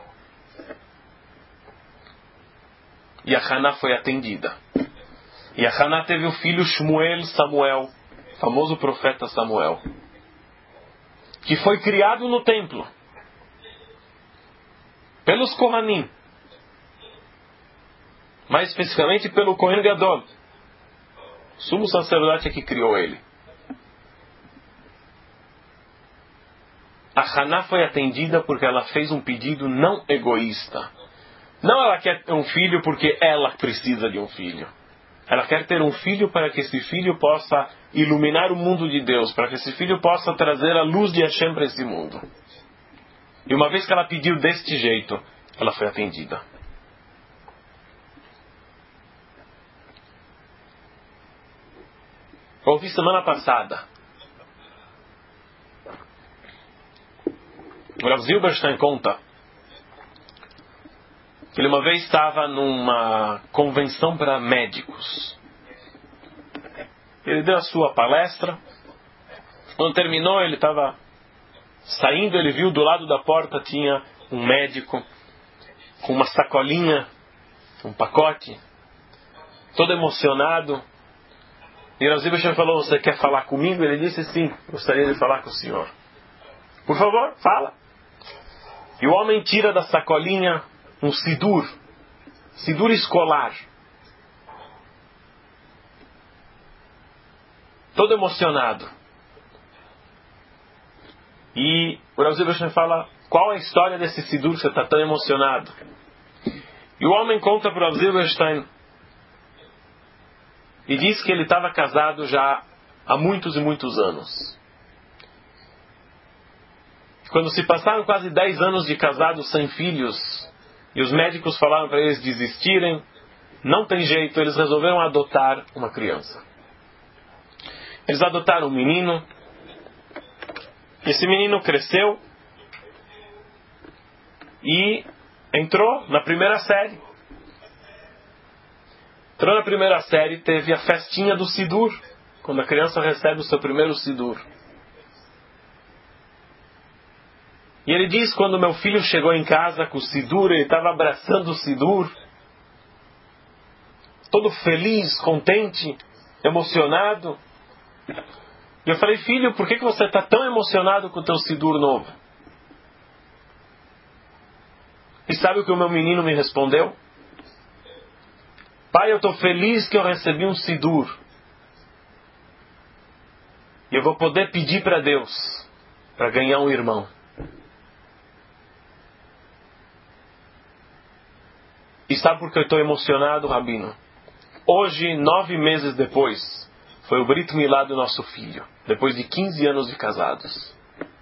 E a Haná foi atendida. E a Haná teve o filho Shmuel Samuel, famoso profeta Samuel, que foi criado no templo pelos Kohanim, mais especificamente pelo Kohen Gadol, sumo sacerdote que criou ele. A Haná foi atendida porque ela fez um pedido não egoísta. Não ela quer ter um filho porque ela precisa de um filho. Ela quer ter um filho para que esse filho possa iluminar o mundo de Deus, para que esse filho possa trazer a luz de Hashem para esse mundo. E uma vez que ela pediu deste jeito, ela foi atendida. Eu ouvi semana passada o Rav Zilberstein conta que ele uma vez estava numa convenção para médicos. Ele deu a sua palestra. Quando terminou, ele estava saindo, ele viu do lado da porta tinha um médico com uma sacolinha, um pacote, todo emocionado. E o Rav Zilberstein falou: você quer falar comigo? Ele disse: sim, gostaria de falar com o senhor. Por favor, fala. E o homem tira da sacolinha um sidur, sidur escolar, todo emocionado. E o Rav Zilberstein fala: qual é a história desse sidur que você está tão emocionado? E o homem conta para o Rav Zilberstein e diz que ele estava casado já há muitos e muitos anos. Quando se passaram quase dez anos de casado sem filhos, e os médicos falaram para eles desistirem, não tem jeito, eles resolveram adotar uma criança. Eles adotaram um menino. Esse menino cresceu e entrou na primeira série. Entrou na primeira série, teve a festinha do Sidur, quando a criança recebe o seu primeiro Sidur. E ele diz: quando meu filho chegou em casa com o Sidur, ele estava abraçando o Sidur, todo feliz, contente, emocionado. E eu falei: filho, por que você está tão emocionado com o teu Sidur novo? E sabe o que o meu menino me respondeu? Pai, eu estou feliz que eu recebi um Sidur. E eu vou poder pedir para Deus para ganhar um irmão. E sabe por que eu estou emocionado, Rabino? Hoje, nove meses depois, foi o Brit Milá do nosso filho, depois de quinze anos de casados.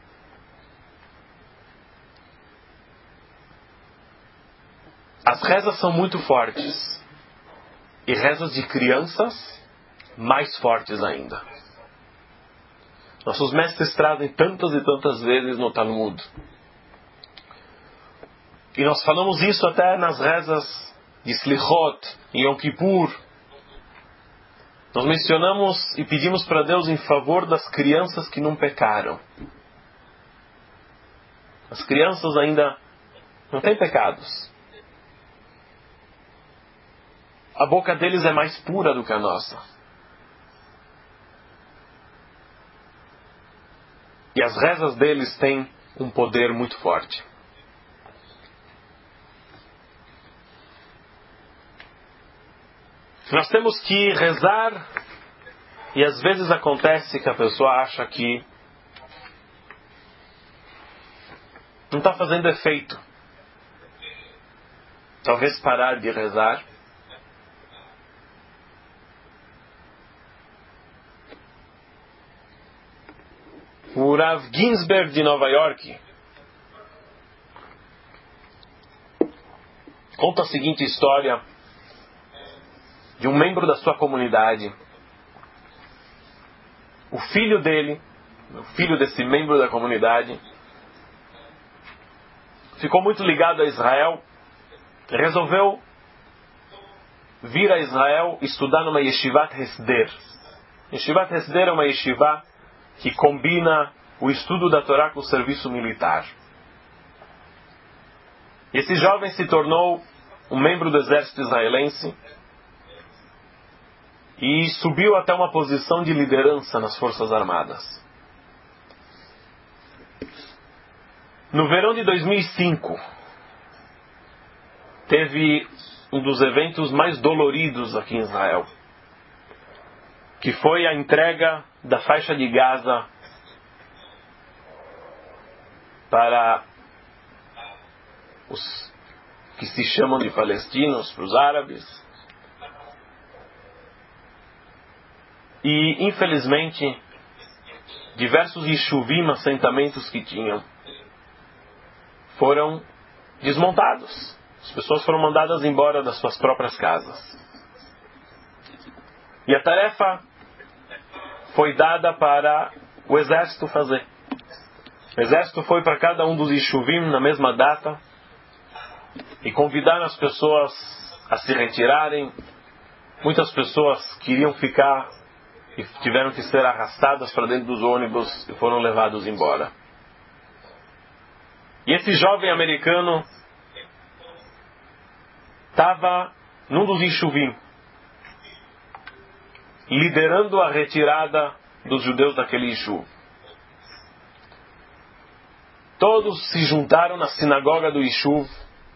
As rezas são muito fortes. E rezas de crianças, mais fortes ainda. Nossos mestres trazem tantas e tantas vezes no Talmud. E nós falamos isso até nas rezas de Slichot, em Yom Kippur. Nós mencionamos e pedimos para Deus em favor das crianças que não pecaram. As crianças ainda não têm pecados. A boca deles é mais pura do que a nossa. E as rezas deles têm um poder muito forte. Nós temos que rezar, e às vezes acontece que a pessoa acha que não está fazendo efeito. Talvez parar de rezar. O Rav Ginsberg de Nova York conta a seguinte história de um membro da sua comunidade. O filho dele, o filho desse membro da comunidade, ficou muito ligado a Israel resolveu vir a Israel estudar numa Yeshivat Hesder. Yeshivat Hesder é uma yeshiva que combina o estudo da Torá com o serviço militar. Esse jovem se tornou um membro do exército israelense e subiu até uma posição de liderança nas Forças Armadas. No verão de dois mil e cinco, teve um dos eventos mais doloridos aqui em Israel, que foi a entrega da faixa de Gaza para os que se chamam de palestinos, para os árabes. E, infelizmente, diversos yeshuvim, assentamentos que tinham, foram desmontados. As pessoas foram mandadas embora das suas próprias casas. E a tarefa foi dada para o exército fazer. O exército foi para cada um dos yeshuvim na mesma data e convidar as pessoas a se retirarem. Muitas pessoas queriam ficar e tiveram que ser arrastadas para dentro dos ônibus e foram levados embora. E esse jovem americano estava num dos yeshuvim, liderando a retirada dos judeus daquele yeshuv. Todos se juntaram na sinagoga do yeshuv,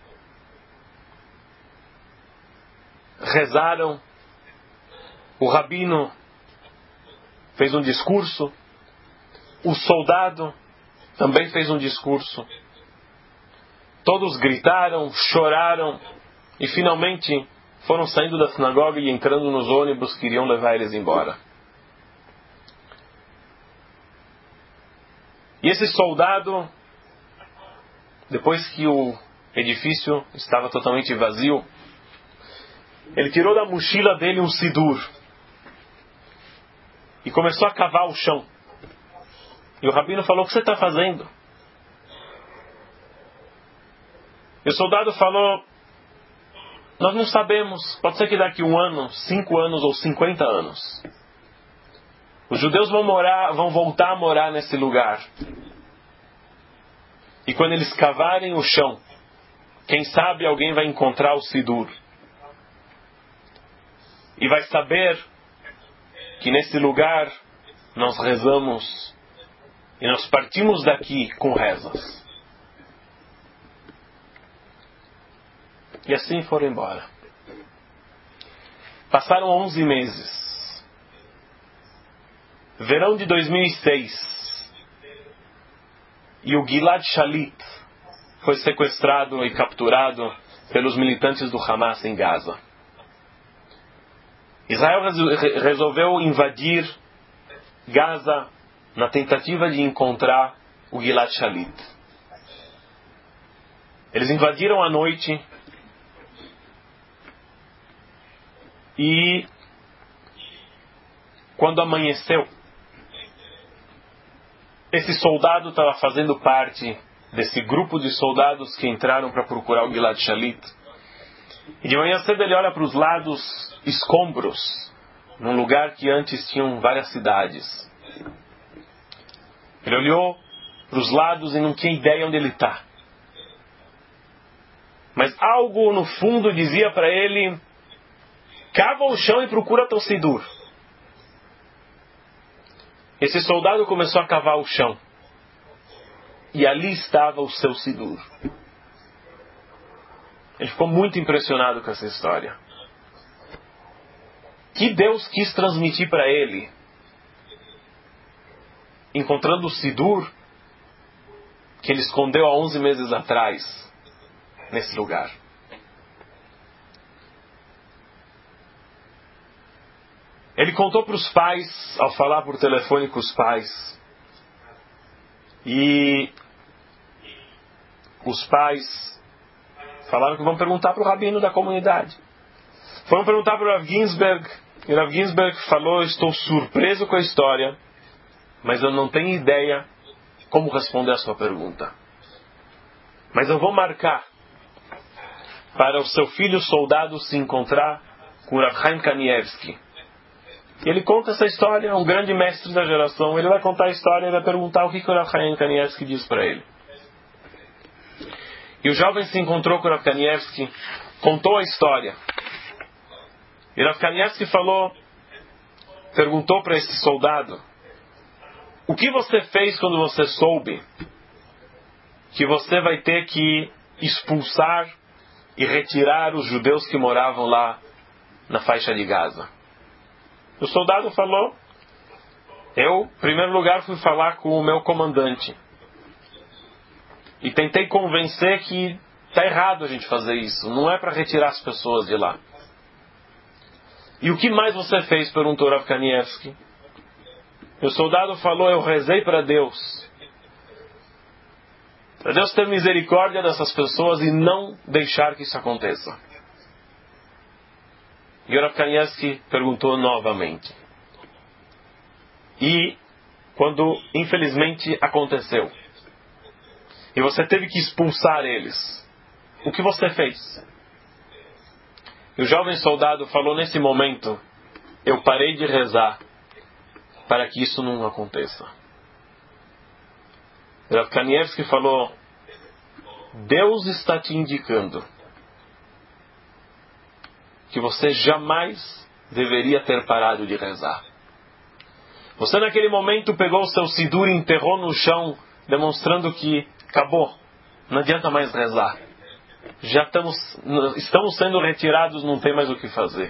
rezaram, o rabino fez um discurso, o soldado também fez um discurso. Todos gritaram, choraram e finalmente foram saindo da sinagoga e entrando nos ônibus que iriam levar eles embora. E esse soldado, depois que o edifício estava totalmente vazio, ele tirou da mochila dele um sidur e começou a cavar o chão. E o rabino falou: o que você está fazendo? E o soldado falou: nós não sabemos, pode ser que daqui um ano, cinco anos ou cinquenta anos, os judeus vão morar, vão voltar a morar nesse lugar. E quando eles cavarem o chão, quem sabe alguém vai encontrar o sidur e vai saber que nesse lugar nós rezamos e nós partimos daqui com rezas. E assim foram embora. Passaram onze meses. Verão de dois mil e seis. E o Gilad Shalit foi sequestrado e capturado pelos militantes do Hamas em Gaza. Israel resolveu invadir Gaza na tentativa de encontrar o Gilad Shalit. Eles invadiram à noite e, quando amanheceu, esse soldado estava fazendo parte desse grupo de soldados que entraram para procurar o Gilad Shalit. E de manhã cedo ele olha para os lados escombros, num lugar que antes tinham várias cidades. Ele olhou para os lados e não tinha ideia onde ele está. Mas algo no fundo dizia para ele: cava o chão e procura teu sidur. Esse soldado começou a cavar o chão. E ali estava o seu sidur. Ele ficou muito impressionado com essa história. Que Deus quis transmitir para ele? Encontrando o sidur que ele escondeu há onze meses atrás, nesse lugar. Ele contou para os pais, ao falar por telefone com os pais. E os pais falaram que vão perguntar para o rabino da comunidade. Foram perguntar para o Rav Ginsberg. E o Rav Ginsberg falou: estou surpreso com a história, mas eu não tenho ideia como responder a sua pergunta. Mas eu vou marcar para o seu filho soldado se encontrar com Rav Chaim Kanievsky. Ele conta essa história, é um grande mestre da geração. Ele vai contar a história e vai perguntar o que o Rav Chaim Kanievsky diz para ele. E o jovem se encontrou com o Rav Kanievsky, contou a história. E Rav Kanievsky falou, perguntou para esse soldado: o que você fez quando você soube que você vai ter que expulsar e retirar os judeus que moravam lá na faixa de Gaza? O soldado falou: eu, em primeiro lugar, fui falar com o meu comandante e tentei convencer que está errado a gente fazer isso, não é para retirar as pessoas de lá. E o que mais você fez? Perguntou Rav Kanievsky. O soldado falou: eu rezei para Deus, para Deus ter misericórdia dessas pessoas e não deixar que isso aconteça. E o Rav Kanievsky perguntou novamente. E quando infelizmente aconteceu, e você teve que expulsar eles, o que você fez? E o jovem soldado falou: nesse momento, eu parei de rezar para que isso não aconteça. Rav Kanievsky falou: Deus está te indicando que você jamais deveria ter parado de rezar. Você naquele momento pegou o seu sidur e enterrou no chão, demonstrando que acabou, não adianta mais rezar. Já estamos, estamos sendo retirados, não tem mais o que fazer.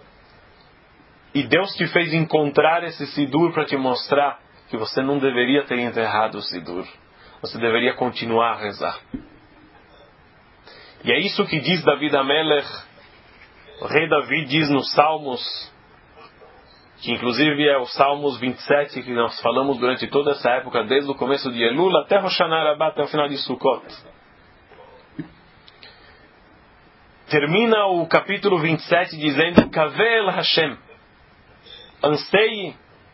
E Deus te fez encontrar esse sidur para te mostrar que você não deveria ter enterrado o sidur. Você deveria continuar a rezar. E é isso que diz David Amelech. O rei Davi diz nos Salmos, que inclusive é o Salmos vinte e sete que nós falamos durante toda essa época, desde o começo de Elul até Rosh Hashanah, até o final de Sukkot. Termina o capítulo vinte e sete dizendo: Kavel Hashem, anseie,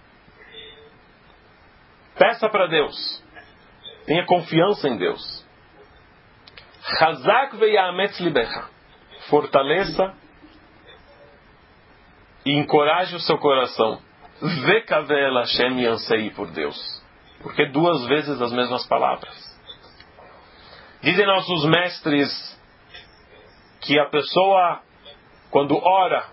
peça para Deus, tenha confiança em Deus. Chazak ve'yametz libecha, fortaleça e encoraje o seu coração. Vekavel Hashem, e anseie por Deus. Porque duas vezes as mesmas palavras. Dizem nossos mestres que a pessoa, quando ora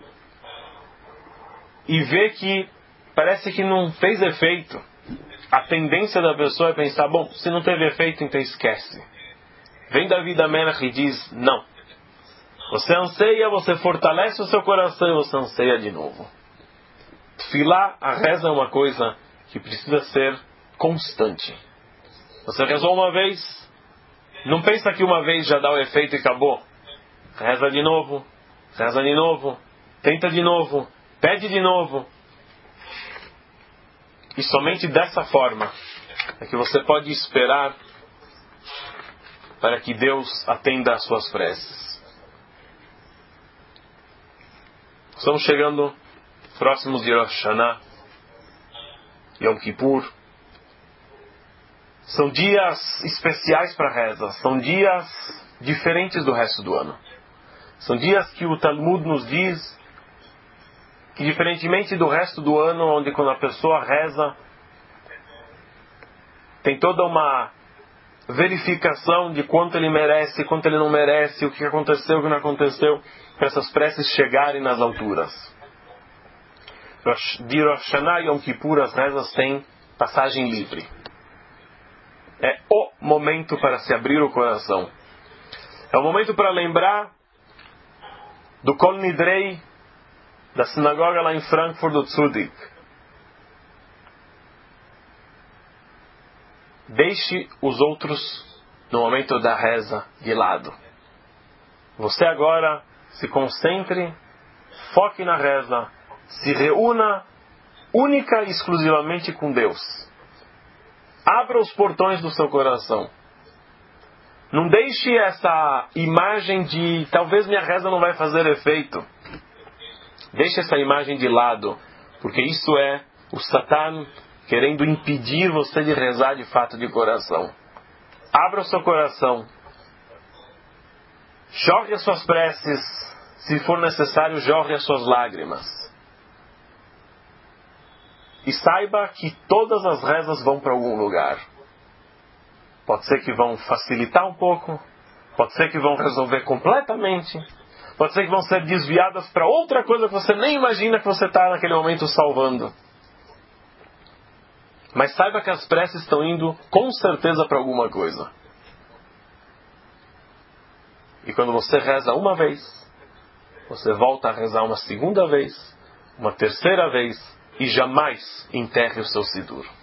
e vê que parece que não fez efeito, a tendência da pessoa é pensar: bom, se não teve efeito, então esquece. Vem David Amelech e diz: não. Você anseia, você fortalece o seu coração e você anseia de novo. Tefilá, a reza é uma coisa que precisa ser constante. Você rezou uma vez, não pensa que uma vez já dá o efeito e acabou. Reza de novo, reza de novo, tenta de novo, pede de novo. E somente dessa forma é que você pode esperar para que Deus atenda às suas preces. Estamos chegando próximos de Rosh Hashanah, Yom Kippur. São dias especiais para a reza, são dias diferentes do resto do ano. São dias que o Talmud nos diz que, diferentemente do resto do ano, onde quando a pessoa reza, tem toda uma verificação de quanto ele merece, quanto ele não merece, o que aconteceu, o que não aconteceu, para essas preces chegarem nas alturas. De Rosh Hashanah e Yom Kippur, as rezas têm passagem livre. É o momento para se abrir o coração. É o momento para lembrar do Kol Nidrei, da sinagoga lá em Frankfurt do Tzudik. Deixe os outros no momento da reza de lado. Você agora se concentre, foque na reza, se reúna única e exclusivamente com Deus. Abra os portões do seu coração. Não deixe essa imagem de talvez minha reza não vai fazer efeito. Deixe essa imagem de lado, porque isso é o Satan querendo impedir você de rezar de fato de coração. Abra o seu coração. Jorre as suas preces, se for necessário, jorre as suas lágrimas. E saiba que todas as rezas vão para algum lugar. Pode ser que vão facilitar um pouco, pode ser que vão resolver completamente, pode ser que vão ser desviadas para outra coisa que você nem imagina que você está naquele momento salvando. Mas saiba que as preces estão indo com certeza para alguma coisa. E quando você reza uma vez, você volta a rezar uma segunda vez, uma terceira vez, e jamais enterre o seu Sidur.